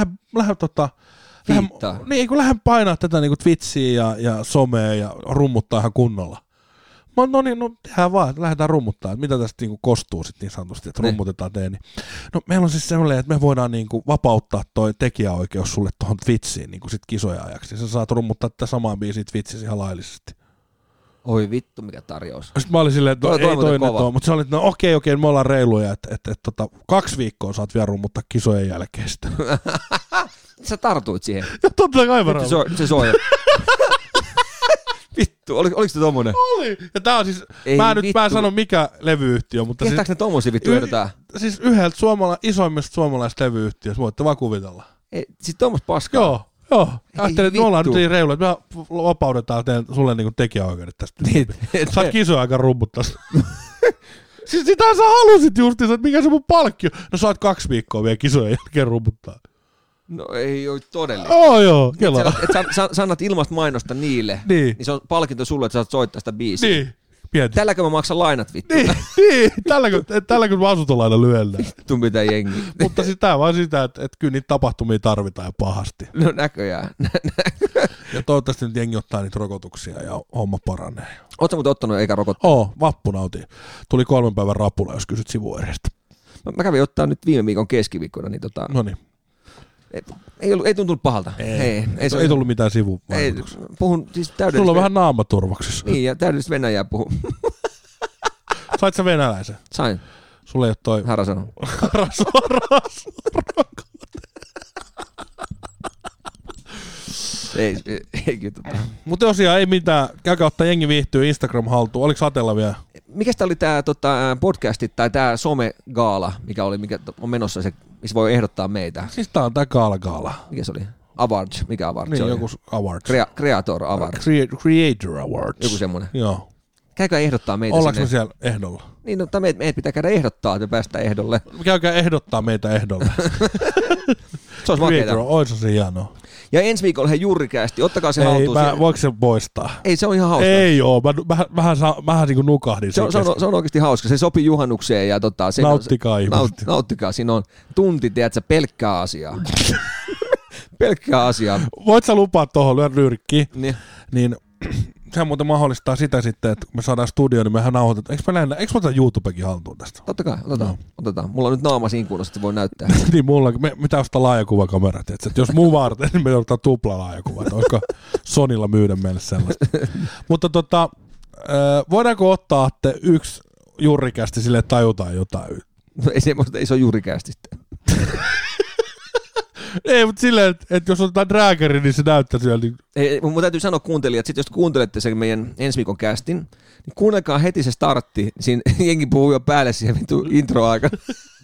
lähden painaa tätä niin kuin Twitchiä ja somea ja rummuttaa ihan kunnolla. No niin, tehdään vaan, lähdetään rummuttaa, mitä tästä niin kuin kostuu sitten niin sanotusti, että rummutetaan teeni. No meillä on siis sellainen, että me voidaan niin kuin vapauttaa toi tekijäoikeus sulle tuohon Twitchiin niin kuin sit kisoja ajaksi. Sä saat rummuttaa tätä samaa biisiä Twitchissä ihan laillisesti. Oi vittu, mikä tarjous. Sitten mä olin silleen, että ei toi nyt ole, mutta se oli, että no okei, me ollaan reiluja, että 2 viikkoa saat vielä rummuttaa kisojen jälkeen sitä. Sä tartuit siihen. Ja totta kai varmaan. Se soi. Vittu, oliko se tommonen? Oli. Ja tää on siis, mä en sano mikä levyyhtiö, mutta kestääkö ne tommosia vittu edetään? Siis yhdeltä isoimmista suomalaisista levyyhtiöistä, voitte vaan kuvitella. Siis tommoista paskaa? Joo. Ajattelin, että me ollaan nyt niin reiluja, että me vapaudetaan sulle niinku tekijäoikeudet tästä. Saat kisoja aika rummuttaa. Siis sitähän sä halusit justiinsa, että mikä se mun palkki on. No saat 2 viikkoa vielä kisoja jälkeen rummuttaa. No ei ole todellista. Joo, kelaa. Että sä annat ilmasta mainosta niille, niin se on palkinto sulle, että saat soittaa sitä biisiä. Niin, pientä. Tälläkö mä maksan lainat vittu? Niin, tälläkö mä asuntolaina lyöllään. Vittu mitä jengi. Mutta siis tää vaan sitä, että kyllä niitä tapahtumia tarvitaan ja pahasti. No näköjään. Ja toivottavasti nyt jengi ottaa niitä rokotuksia ja homma paranee. Ootko muuten ottanut eikä rokottaa? Vappuna otin. Tuli 3 päivän rapula, jos kysyt sivuoireista. Mä kävin ottaa nyt viime viikon keskiviikkona, niin Noniin. Ei tuntunut pahalta. Ei tullut mitään sivuvaikutuksia. Puhun siis täydellisesti. Sulla on vähän naamaturvaksissa. Niin, ja täydellisesti Venäjää puhun. Sait sä venäläisen? Sain. Sulla ei ole toi... Harra sanoo. Ei kyllä. Mutta tosiaan ei mitään. Käykää ottaa jengi viihtyy Instagram haltuun. Oliko Satella vielä? Mikäs tää oli tää podcastit tai tää some-gaala, mikä on menossa se, missä voi ehdottaa meitä? Siis tää on tää gaala. Mikä se oli? Awards. Mikä awards niin, se oli? Joku awards. Creator Awards. Creator Awards. Joku semmonen. Joo. Käykää ehdottaa meitä Ollaanko sinne. me siellä ehdolla? Niin, no meidän pitää käydä ehdottaa, että päästään ehdolle. Käykää ehdottaa meitä ehdolle. Se olisi makeeta. Ois se hienoa. Ja ensi viikolla he Jurrikästi, ottakaa se haltuun. Voiko se poistaa? Ei, se on ihan hauska. Ei oo, vähän niin kuin nukahdin. Se on oikeasti hauska, se sopii juhannukseen ja nauttikaa ihmiset. Nauttikaa, siinä on tunti, tiedätkö, pelkkää asiaa. Pelkkää asiaa. Voit sä lupaa tuohon, lyön nyrkkiin, niin sehän muuten mahdollistaa sitä sitten, että kun me saadaan studioon, niin mehän nauhoitetaan. Eikö me oteta YouTubekin haltuun tästä? Totta kai, otetaan. Mulla on nyt naama siinä kunnossa, että se voi näyttää. Niin mullakin. Mitä ostaa laajakuvakamera, tietysti? Että jos muu varten, niin me otetaan tupla laajakuva. Olisiko Sonilla myydä meille sellaista? Mutta voidaanko ottaa yksi Jurrikästi sille, että tajutaan jotain? No ei se ole Jurrikästi sitten. Ei, mutta silleen, että jos otetaan Drageri, niin se näyttää siellä. Niin... Ei, mun täytyy sanoa kuuntelijat, että jos kuuntelette sen meidän ensi viikon castin, niin kuunnelkaa heti se startti. Siinä jengi puhuu jo päälle siihen vittu intro-aikana.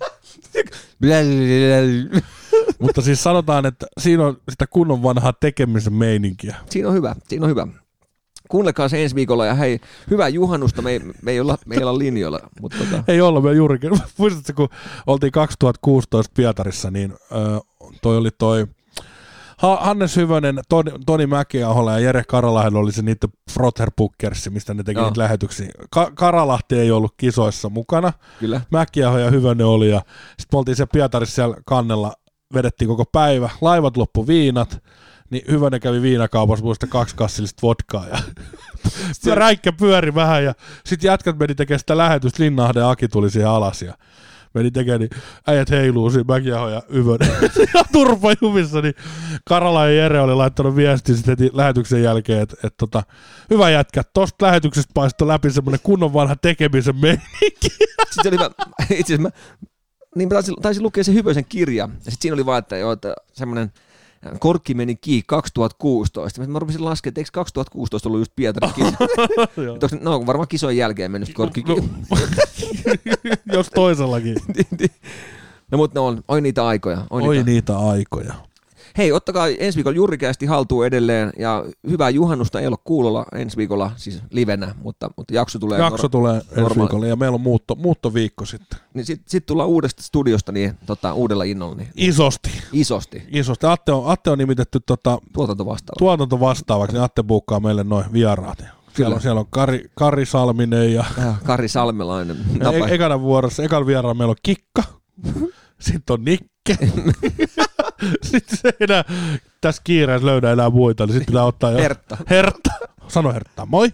Mutta siis sanotaan, että siinä on sitä kunnon vanhaa tekemisen meininkiä. Siinä on hyvä. Kuunnelkaa se ensi viikolla ja hei, hyvää juhannusta, me ei olla linjoilla. Mutta Ei olla, me juurikin. Muistatko, kun oltiin 2016 Pietarissa, niin toi Hannes Hyvönen, Toni Mäkiahola ja Jere Karalahden oli se niiden Frotherpuckersi, mistä ne teki niitä lähetyksiä. Karalahti ei ollut kisoissa mukana. Kyllä. Mäkiaho ja Hyvönen oli ja sitten me oltiin siellä Pietarissa siellä kannella, vedettiin koko päivä, laivat loppu viinat. Niin Hyvönen kävi viinakaupassa muista 2 kassillista vodkaa ja räikkä pyöri vähän ja sitten jätkät meni tekemään sitä lähetystä, Linnahden Aki tuli siihen alas ja meni tekemään, niin äijät heiluu siinä Mäkiaho ja Hyvönen ja turpa jumissa, niin Karala ja Jere oli laittanut viestiä sitten heti lähetyksen jälkeen, että hyvä jätkä, tosta lähetyksestä paistoi läpi semmoinen kunnon vanha tekemisen meininki. Sitten oli itse asiassa niin taisin lukea se Hyvösen kirja ja sitten siinä oli vaan, että semmoinen korkki meni kiinni 2016. Mä rupesin laskemaan, että eikö 2016 ollut just Pietarin kisa? No varmaan kisojen jälkeen mennyt korkki kiinni. Jos toisellakin. No mutta oi niitä aikoja. Niitä aikoja. Hei, ottakaa ensi viikolla Jurrikästi haltuun edelleen ja hyvää juhannusta, ei ole kuulolla ensi viikolla siis livenä, mutta jakso tulee ensi viikolla ja meillä on muuttoviikko sitten. Niin sit tullaan uudesta studiosta niin, uudella innolla. Niin, Isosti. Atte on nimitetty tuotantovastaavaksi, niin Atte buukkaa meille noin vieraat. Siellä on Kari Salminen ja Kari Salmelainen. Ekan vieraan meillä on Kikka, sitten on Nikke. Sitten se enää tässä kiireessä löydä enää muita, niin sitten pitää ottaa jo Hertta. Sano Hertta, moi.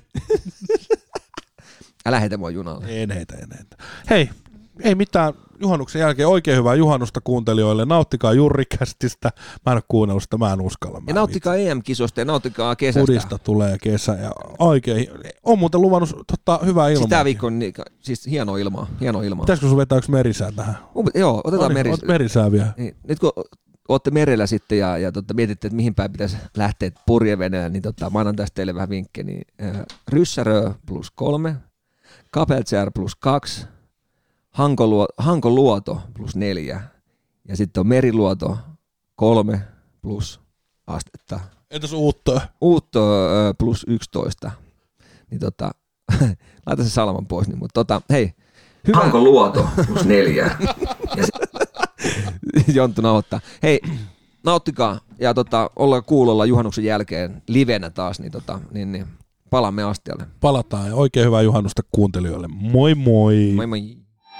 Älä heitä mua junalle. En heitä. Hei, ei mitään. Juhannuksen jälkeen oikein hyvää juhannusta kuuntelijoille. Nauttikaa Jurrikästistä. Mä en ole kuunnellut sitä, mä en uskalla. Ja nauttikaa EM-kisosta ja nauttikaa kesästä. Udista tulee kesä ja oikein. On muuten luvannut hyvää ilmaa. Sitä viikko on siis hieno ilmaa. Pitäisikö sun vetää yksi merisää tähän? Joo, otetaan merisää vielä. Niin, nyt kun ootte merellä sitten ja mietitte, että mihin päin pitäisi lähteä purjeveneellä, niin mä annan tästä teille vähän vinkkejä. Niin, Ryssärö +3, Kapellskär +2, Hankoluoto +4 ja sitten on Meriluoto 3 plus astetta. Entäs Uutto? Uutto +11. Niin laita se Salman pois. Niin, mutta hei. Hyvä. Hankoluoto +4. Jonttu nauhoittaa. Hei, nauttikaa ja ollaan kuulolla juhannuksen jälkeen livenä taas, niin palaamme astialle. Palataan ja oikein hyvää juhannusta kuuntelijoille. Moi moi! Moi moi!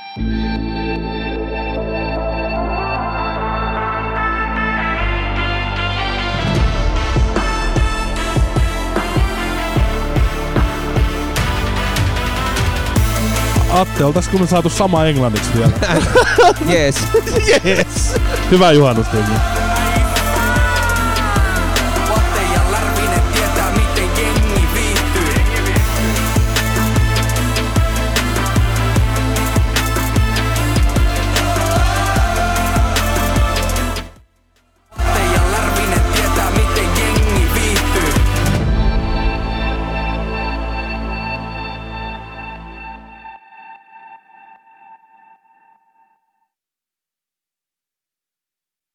Atte, oltaisiko me saatu sama englanniksi vielä? Yes. Yes. Hyvää juhannusta.